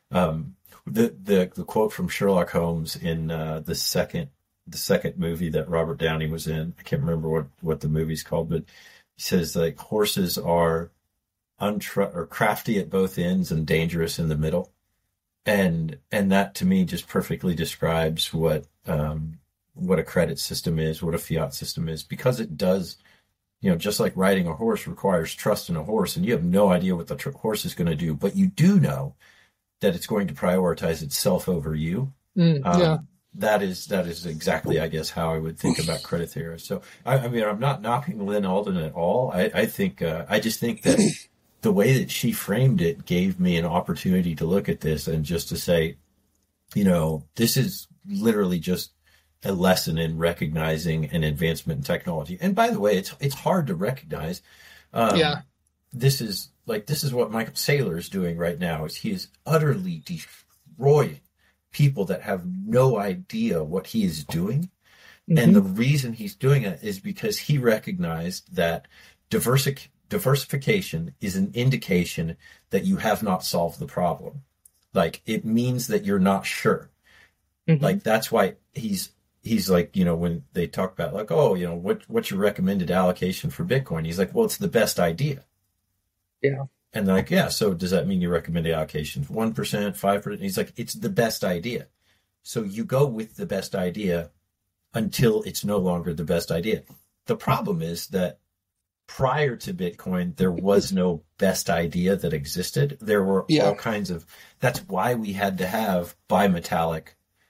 the quote from Sherlock Holmes in the second movie that Robert Downey was in. I can't remember what the movie's called, but he says like horses are crafty at both ends and dangerous in the middle. And that to me just perfectly describes what a credit system is, what a fiat system is, because it does, just like riding a horse requires trust in a horse, and you have no idea what the horse is going to do, but you do know that it's going to prioritize itself over you. Yeah. That is exactly, I guess, how I would think about credit theory. So, I mean, I'm not knocking Lynn Alden at all. I just think that the way that she framed it gave me an opportunity to look at this and just to say, this is literally just a lesson in recognizing an advancement in technology. And by the way, it's hard to recognize. This is what Michael Saylor is doing right now. Is he is utterly destroying people that have no idea what he is doing. Mm-hmm. And the reason he's doing it is because he recognized that diversification is an indication that you have not solved the problem. Like, it means that you're not sure. Mm-hmm. Like, that's why he's like, when they talk about like, oh, what's your recommended allocation for Bitcoin? He's like, well, it's the best idea. Yeah. And they're like, yeah, so does that mean your recommended allocation 1%, 5%? He's like, it's the best idea. So you go with the best idea until it's no longer the best idea. The problem is that prior to Bitcoin, there was no best idea that existed. There were all kinds of, that's why we had to have bimetallic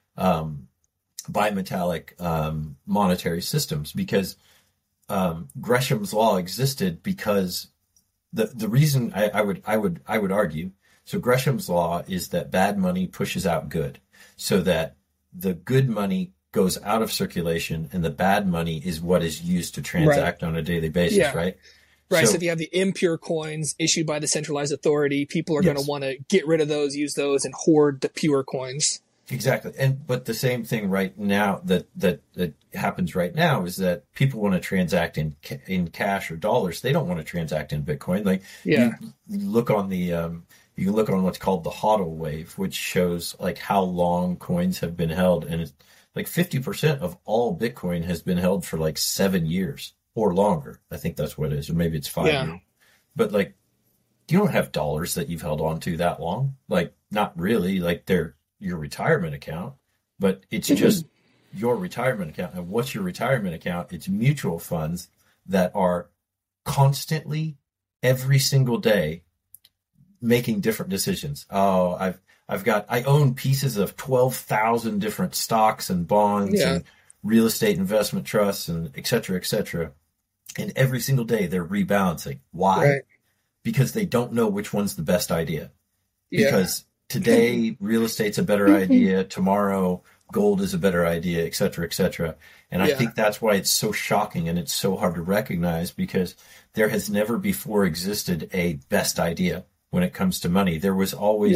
monetary systems, because Gresham's law existed because the reason I would argue, so Gresham's law is that bad money pushes out good, so that the good money goes out of circulation and the bad money is what is used to transact on a daily basis, right? Right. So if you have the impure coins issued by the centralized authority, people are going to want to get rid of those, use those, and hoard the pure coins. Exactly. But the same thing right now that happens right now is that people want to transact in cash or dollars. They don't want to transact in Bitcoin. Like, you look on the you can look on what's called the HODL wave, which shows like how long coins have been held, and it's like 50% of all Bitcoin has been held for like 7 years or longer. I think that's what it is, or maybe it's 5 years. But like, you don't have dollars that you've held on to that long. Like, not really. Like, they're your retirement account, but it's just your retirement account. And what's your retirement account? It's mutual funds that are constantly, every single day, making different decisions. Oh, I own pieces of 12,000 different stocks and bonds and real estate investment trusts and et cetera, et cetera. And every single day they're rebalancing. Why? Right. Because they don't know which one's the best idea. Because today, real estate's a better idea. Tomorrow, gold is a better idea, et cetera, et cetera. And I think that's why it's so shocking and it's so hard to recognize, because there has never before existed a best idea when it comes to money. There was always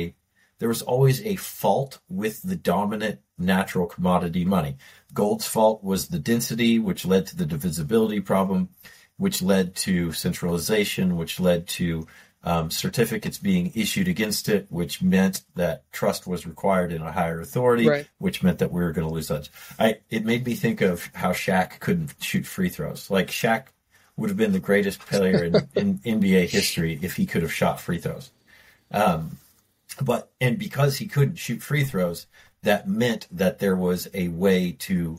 a fault with the dominant natural commodity money. Gold's fault was the density, which led to the divisibility problem, which led to centralization, which led to certificates being issued against it, which meant that trust was required in a higher authority, which meant that we were going to lose touch. It made me think of how Shaq couldn't shoot free throws. Like, Shaq would have been the greatest player in NBA history if he could have shot free throws. And because he couldn't shoot free throws, that meant that there was a way to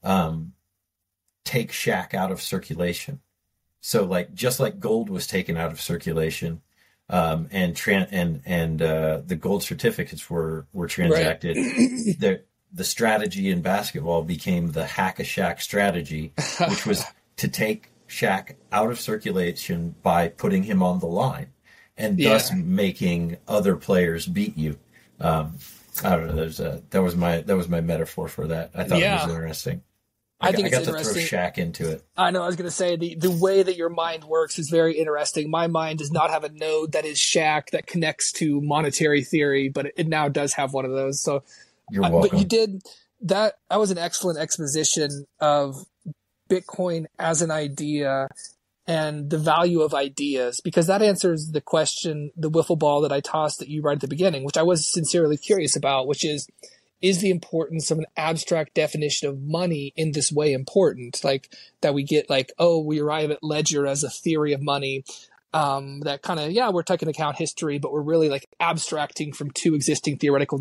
take Shaq out of circulation. So, like, just like gold was taken out of circulation, and the gold certificates were transacted. The strategy in basketball became the hack-a-Shaq strategy, which was to take Shaq out of circulation by putting him on the line, and thus making other players beat you. I don't know. That was my metaphor for that. I thought it was interesting. I think I it's got to interesting. throw Shaq into it. I know. I was going to say the way that your mind works is very interesting. My mind does not have a node that is Shaq that connects to monetary theory, but it now does have one of those. So you're welcome. But you did that. That was an excellent exposition of Bitcoin as an idea and the value of ideas, because that answers the question, the wiffle ball that I tossed at you right at the beginning, which I was sincerely curious about, which is the importance of an abstract definition of money in this way important? Like, that we get like, oh, we arrive at ledger as a theory of money. that kind of, we're taking account history, but we're really like abstracting from two existing theoretical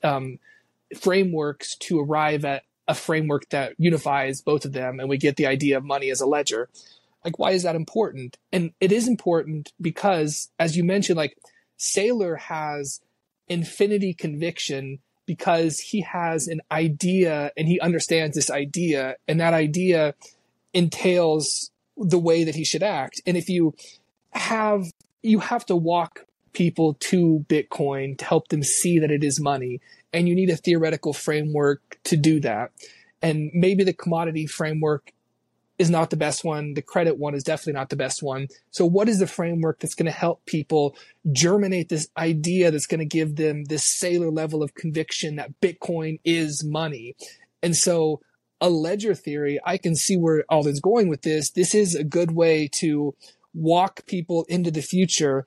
frameworks to arrive at a framework that unifies both of them, and we get the idea of money as a ledger. Like, why is that important? And it is important because, as you mentioned, like, Saylor has infinity conviction because he has an idea and he understands this idea, and that idea entails the way that he should act. And if you have to walk people to Bitcoin to help them see that it is money, and you need a theoretical framework to do that. And maybe the commodity framework is not the best one. The credit one is definitely not the best one. So what is the framework that's going to help people germinate this idea that's going to give them this Saylor level of conviction that Bitcoin is money? And so a ledger theory, I can see where Alden's going with this. This is a good way to walk people into the future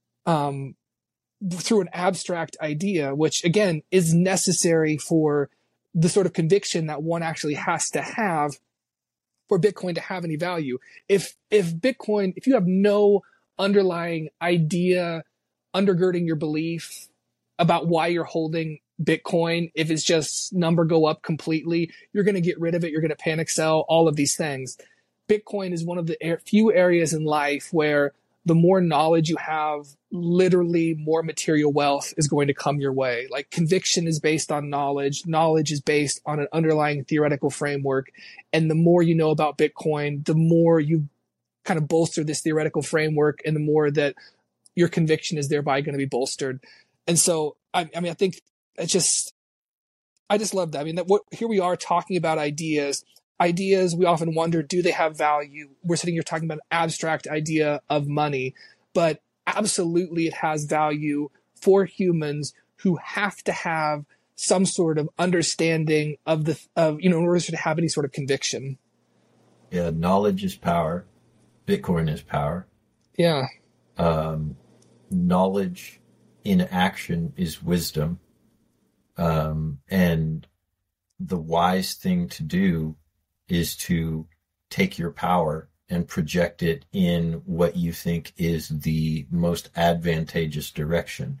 through an abstract idea, which again is necessary for the sort of conviction that one actually has to have for Bitcoin to have any value. If Bitcoin, if you have no underlying idea undergirding your belief about why you're holding Bitcoin, if it's just number go up completely, you're going to get rid of it. You're going to panic sell, all of these things. Bitcoin is one of the few areas in life where the more knowledge you have, literally more material wealth is going to come your way. Like, conviction is based on knowledge. Knowledge is based on an underlying theoretical framework. And the more you know about Bitcoin, the more you kind of bolster this theoretical framework, and the more that your conviction is thereby going to be bolstered. And so, I think I just love that. I mean, here we are talking about ideas. Ideas, we often wonder, do they have value? We're sitting here talking about an abstract idea of money, but absolutely it has value for humans who have to have some sort of understanding of in order to have any sort of conviction. Yeah, knowledge is power. Bitcoin is power. Yeah. Knowledge in action is wisdom. And the wise thing to do is to take your power and project it in what you think is the most advantageous direction.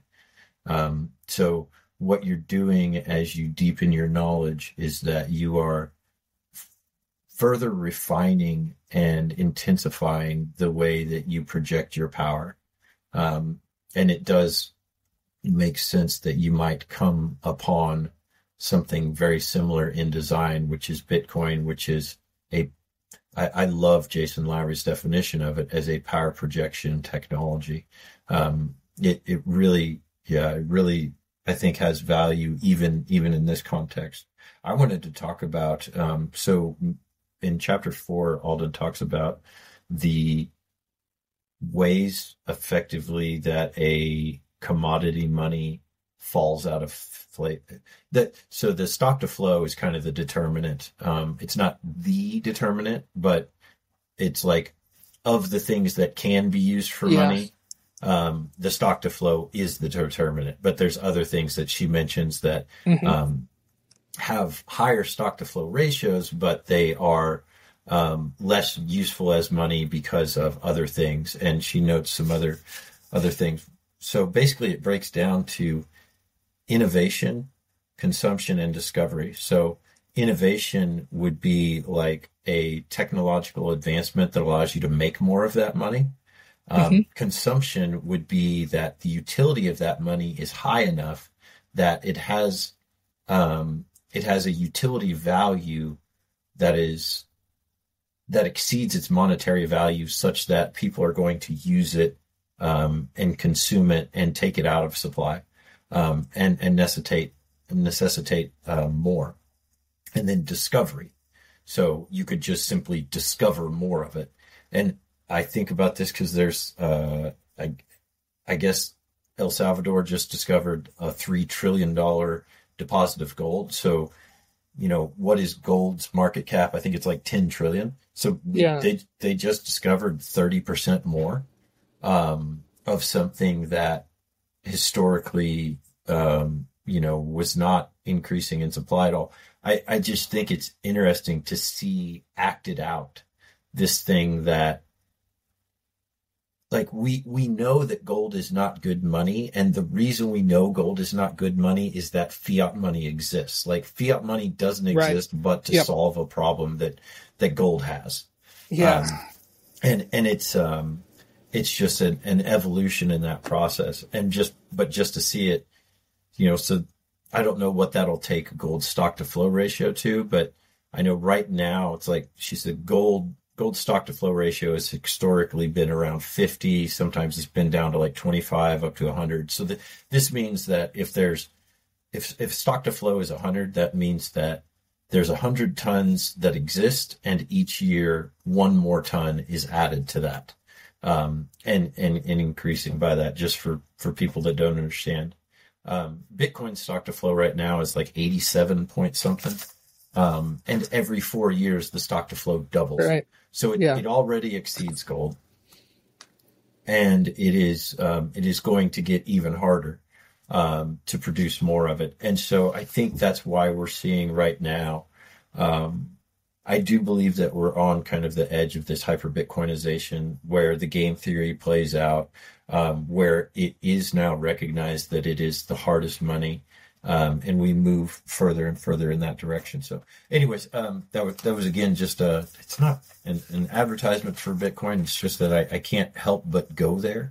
So what you're doing as you deepen your knowledge is that you are further refining and intensifying the way that you project your power. And it does make sense that you might come upon something very similar in design, which is Bitcoin, which is I love Jason Lowery's definition of it as a power projection technology. It really, I think has value even in this context. I wanted to talk about, so in chapter 4, Alden talks about the ways effectively that a commodity money falls out of so the stock to flow is kind of the determinant. It's not the determinant, but it's like, of the things that can be used for money, the stock to flow is the determinant. But there's other things that she mentions that have higher stock to flow ratios, but they are less useful as money because of other things. And she notes some other things. So basically it breaks down to innovation, consumption, and discovery. So innovation would be like a technological advancement that allows you to make more of that money. Consumption would be that the utility of that money is high enough that it has a utility value that exceeds its monetary value, such that people are going to use it and consume it and take it out of supply. And necessitate more. And then discovery. So you could just simply discover more of it. And I think about this because there's, I guess El Salvador just discovered a $3 trillion deposit of gold. So, what is gold's market cap? I think it's like 10 trillion. So they just discovered 30% more of something that historically, was not increasing in supply at all. I just think it's interesting to see acted out this thing that, like we know that gold is not good money, and the reason we know gold is not good money is that fiat money exists. Like fiat money doesn't exist but to solve a problem that gold has. Yeah. And it's just an evolution in that process. And just to see it, so I don't know what that'll take gold stock to flow ratio to, but I know right now it's like she said, gold stock to flow ratio has historically been around 50. Sometimes it's been down to like 25 up to 100. So this means that if stock to flow is 100, that means that there's 100 tons that exist, and each year 1 more ton is added to that, and increasing by that. Just for people that don't understand, Bitcoin stock to flow right now is like 87 point something, and every 4 years the stock to flow doubles. Right. So it already exceeds gold, and it is going to get even harder to produce more of it. And so I think that's why we're seeing right now, I do believe that we're on kind of the edge of this hyper Bitcoinization where the game theory plays out, where it is now recognized that it is the hardest money. And we move further and further in that direction. So anyways, that was again, just it's not an advertisement for Bitcoin. It's just that I can't help but go there.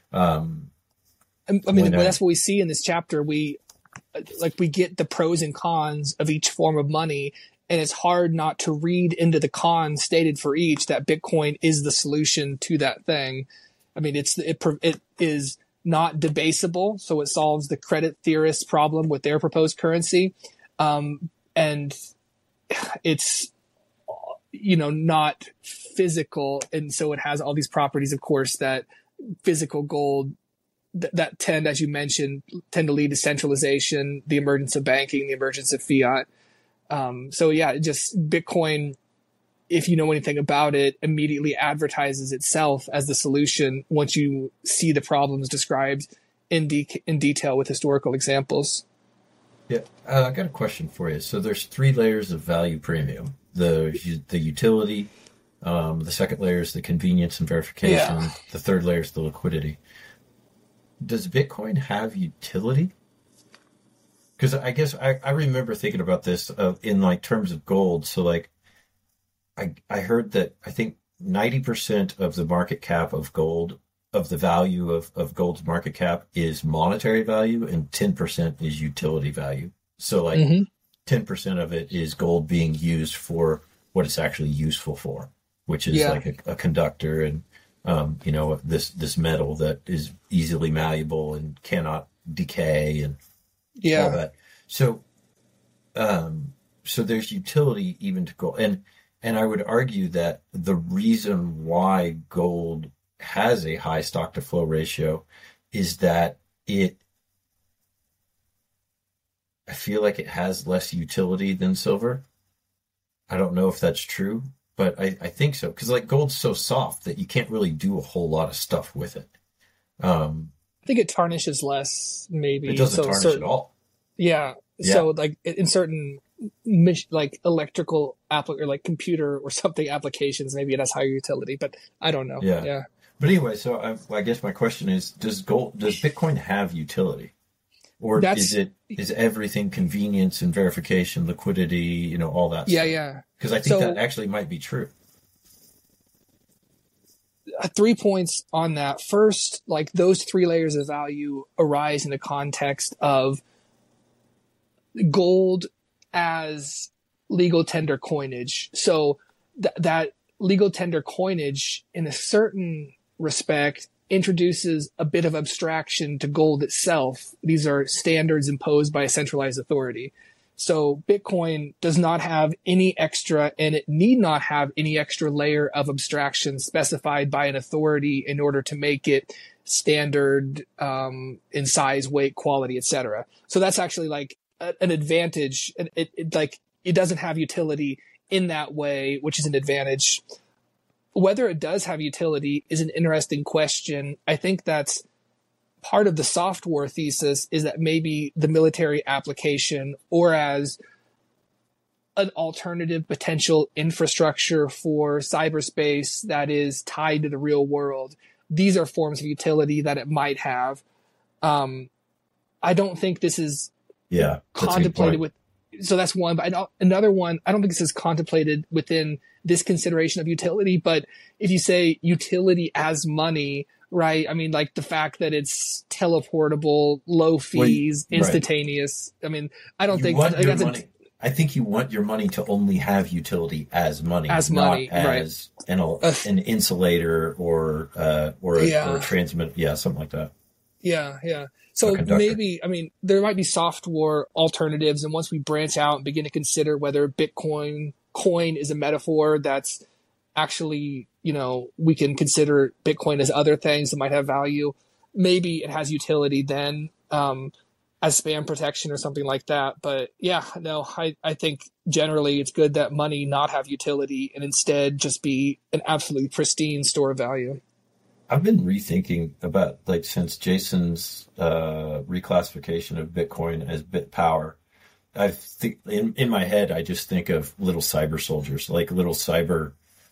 I mean, that's what we see in this chapter. We get the pros and cons of each form of money, and it's hard not to read into the cons stated for each that Bitcoin is the solution to that thing. I mean, it is not debasable, so it solves the credit theorists' problem with their proposed currency, and it's not physical, and so it has all these properties, of course, that physical gold that tend, as you mentioned, to lead to centralization, the emergence of banking, the emergence of fiat. Just Bitcoin, if you know anything about it, immediately advertises itself as the solution once you see the problems described in detail with historical examples. Yeah, I got a question for you. So there's 3 layers of value premium: the utility, the second layer is the convenience and verification, the third layer is the liquidity. Does Bitcoin have utility? Because I guess I remember thinking about this in like terms of gold. So like I heard that I think 90% of the market cap of gold, of the value of gold's market cap, is monetary value, and 10% is utility value. So like 10% of it is gold being used for what it's actually useful for, which is like a conductor and this metal that is easily malleable and cannot decay and all that. So there's utility even to gold. And I would argue that the reason why gold has a high stock to flow ratio is that I feel like it has less utility than silver. I don't know if that's true, but I think so. Because like gold's so soft that you can't really do a whole lot of stuff with it. I think it tarnishes less, maybe. It doesn't tarnish at all. Yeah. So like in certain like electrical or like computer or something applications, maybe it has higher utility, but I don't know. Yeah. But anyway, so I guess my question is, does Bitcoin have utility? Or is everything convenience and verification, liquidity, all that stuff? Yeah. Because I think that actually might be true. 3 points on that. First, like those 3 layers of value arise in the context of gold as legal tender coinage. So that legal tender coinage, in a certain respect, introduces a bit of abstraction to gold itself. These are standards imposed by a centralized authority. So Bitcoin does not have any extra, and it need not have any extra layer of abstraction specified by an authority in order to make it standard in size, weight, quality, etc. So that's actually like an advantage. It doesn't have utility in that way, which is an advantage. Whether it does have utility is an interesting question. I think that's part of the soft war thesis, is that maybe the military application, or as an alternative potential infrastructure for cyberspace that is tied to the real world, these are forms of utility that it might have. I don't think this is contemplated with, so that's one, but another one, I don't think this is contemplated within this consideration of utility, but if you say utility as money, right? I mean, like the fact that it's teleportable, low fees, instantaneous. Right. I mean, I don't think that's money. I think you want your money to only have utility as money, not as an insulator or a transmit. Yeah, something like that. Yeah. So maybe, I mean, there might be software alternatives. And once we branch out and begin to consider whether Bitcoin coin is a metaphor that's actually, we can consider Bitcoin as other things that might have value. Maybe it has utility then as spam protection or something like that. But yeah, no, I think generally it's good that money not have utility and instead just be an absolutely pristine store of value. I've been rethinking about, since Jason's reclassification of Bitcoin as BitPower, I think in my head, I just think of little cyber soldiers, like little cyber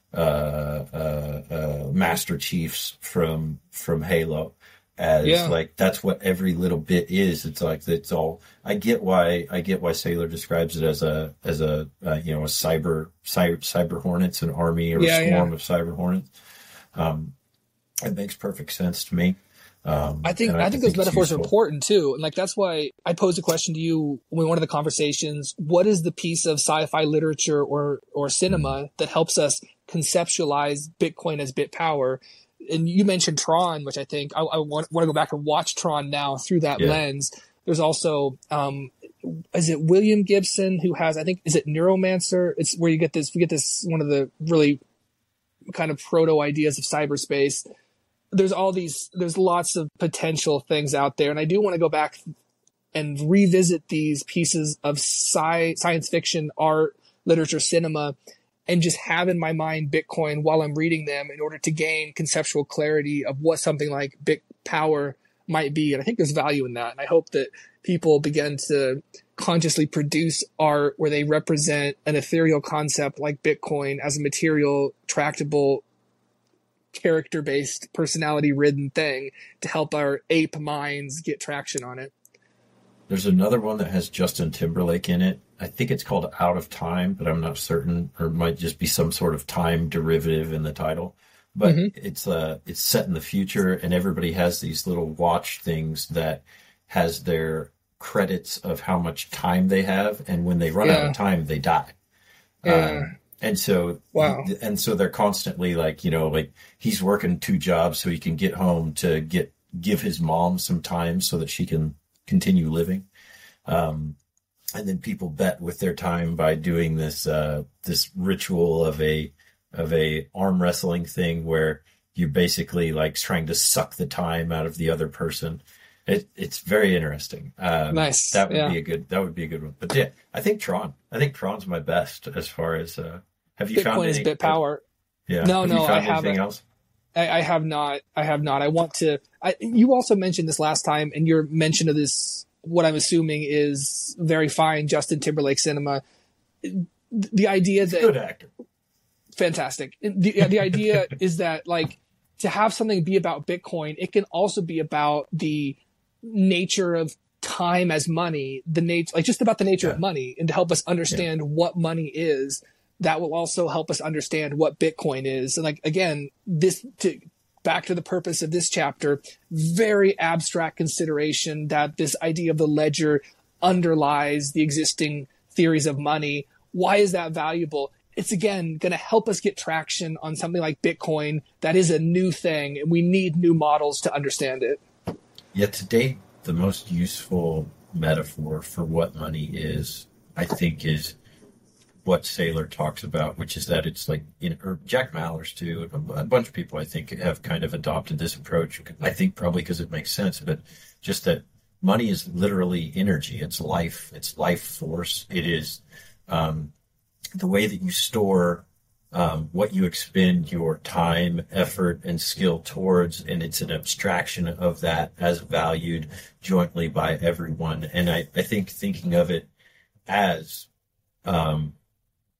master chiefs from Halo, as that's what every little bit is. It's like, it's all, I get why Saylor describes it as a cyber hornets, an army or a swarm of cyber hornets. It makes perfect sense to me. I think those metaphors are important too. And that's why I posed a question to you in one of the conversations. What is the piece of sci-fi literature or cinema that helps us conceptualize Bitcoin as BitPower? And you mentioned Tron, which I think I want to go back and watch Tron now through that lens. There's also, is it William Gibson who has, I think, is it Neuromancer? It's where we get this, one of the really kind of proto ideas of cyberspace. There's lots of potential things out there. And I do want to go back and revisit these pieces of science fiction, art, literature, cinema, and just have in my mind Bitcoin while I'm reading them in order to gain conceptual clarity of what something like BitPower might be. And I think there's value in that. And I hope that people begin to consciously produce art where they represent an ethereal concept like Bitcoin as a material, tractable, character-based, personality-ridden thing to help our ape minds get traction on it. There's another one that has Justin Timberlake in it. I think it's called Out of Time, but I'm not certain, or it might just be some sort of time derivative in the title. But it's set in the future, and everybody has these little watch things that has their credits of how much time they have, and when they run out of time, they die. And so they're constantly he's working 2 jobs so he can get home to give his mom some time so that she can continue living. And then people bet with their time by doing this ritual of a arm wrestling thing where you're basically trying to suck the time out of the other person. It's very interesting. Nice. That would be a good one. But yeah, I think Tron's my best as far as, have you found any? Bitcoin is BitPower. Yeah. No, I haven't. Anything else? I have not. I want to. You also mentioned this last time, and your mention of this, what I'm assuming is very fine Justin Timberlake cinema. The idea that good actor, fantastic. The idea is that to have something be about Bitcoin, it can also be about the nature of time as money, just about the nature of money, and to help us understand what money is. That will also help us understand what Bitcoin is. And again, back to the purpose of this chapter, very abstract consideration that this idea of the ledger underlies the existing theories of money. Why is that valuable? It's again going to help us get traction on something like Bitcoin. That is a new thing, and we need new models to understand it. Yet to date, the most useful metaphor for what money is, I think, is what Saylor talks about, which is that it's or Jack Mallers too, a bunch of people I think have kind of adopted this approach. I think probably because it makes sense, but just that money is literally energy. It's life force. It is the way that you store what you expend your time, effort, and skill towards, and it's an abstraction of that as valued jointly by everyone. And I think thinking of it as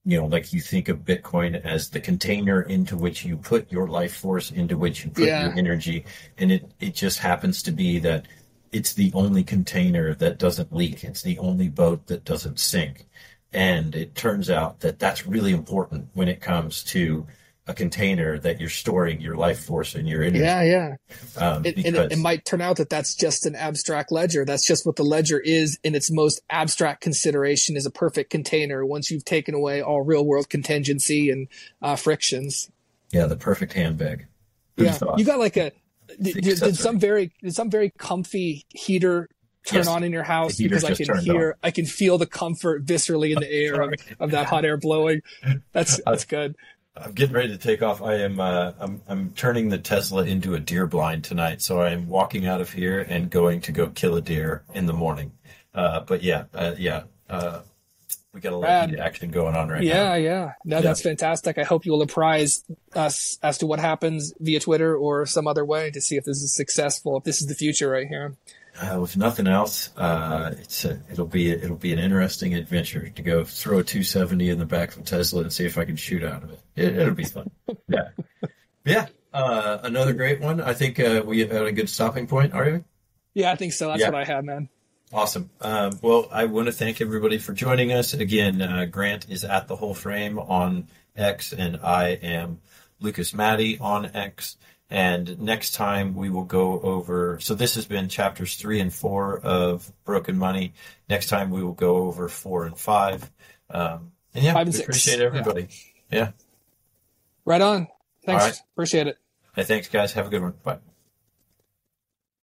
like you think of Bitcoin as the container into which you put your life force, into which you put your energy. And it just happens to be that it's the only container that doesn't leak. It's the only boat that doesn't sink. And it turns out that that's really important when it comes to a container that you're storing your life force and your energy. Yeah. And it might turn out that that's just an abstract ledger. That's just what the ledger is in its most abstract consideration, is a perfect container once you've taken away all real world contingency and frictions. Yeah, the perfect handbag. Yeah, you got like did some very comfy heater turn on in your house? Because I can feel the comfort viscerally in the air of that hot air blowing. That's good. I'm getting ready to take off. I'm turning the Tesla into a deer blind tonight, so I'm walking out of here and going to go kill a deer in the morning. We got a lot of heat action going on right now. Yeah. No, that's fantastic. I hope you will apprise us as to what happens via Twitter or some other way to see if this is successful, if this is the future right here. If nothing else, it'll be an interesting adventure to go throw a 270 in the back of a Tesla and see if I can shoot out of it. It'll be fun. Yeah. Another great one. I think we have had a good stopping point. Are you? Yeah, I think so. That's what I have, man. Awesome. Well, I want to thank everybody for joining us. Again, Grant is at The Whole Frame on X, and I am Lucas Maddie on X. And next time we will go over, so this has been chapters 3 and 4 of Broken Money. Next time we will go over 4 and 5. And 5 and we 6. Appreciate everybody. Yeah. Right on. Thanks. All right. Appreciate it. Hey, thanks guys. Have a good one. Bye.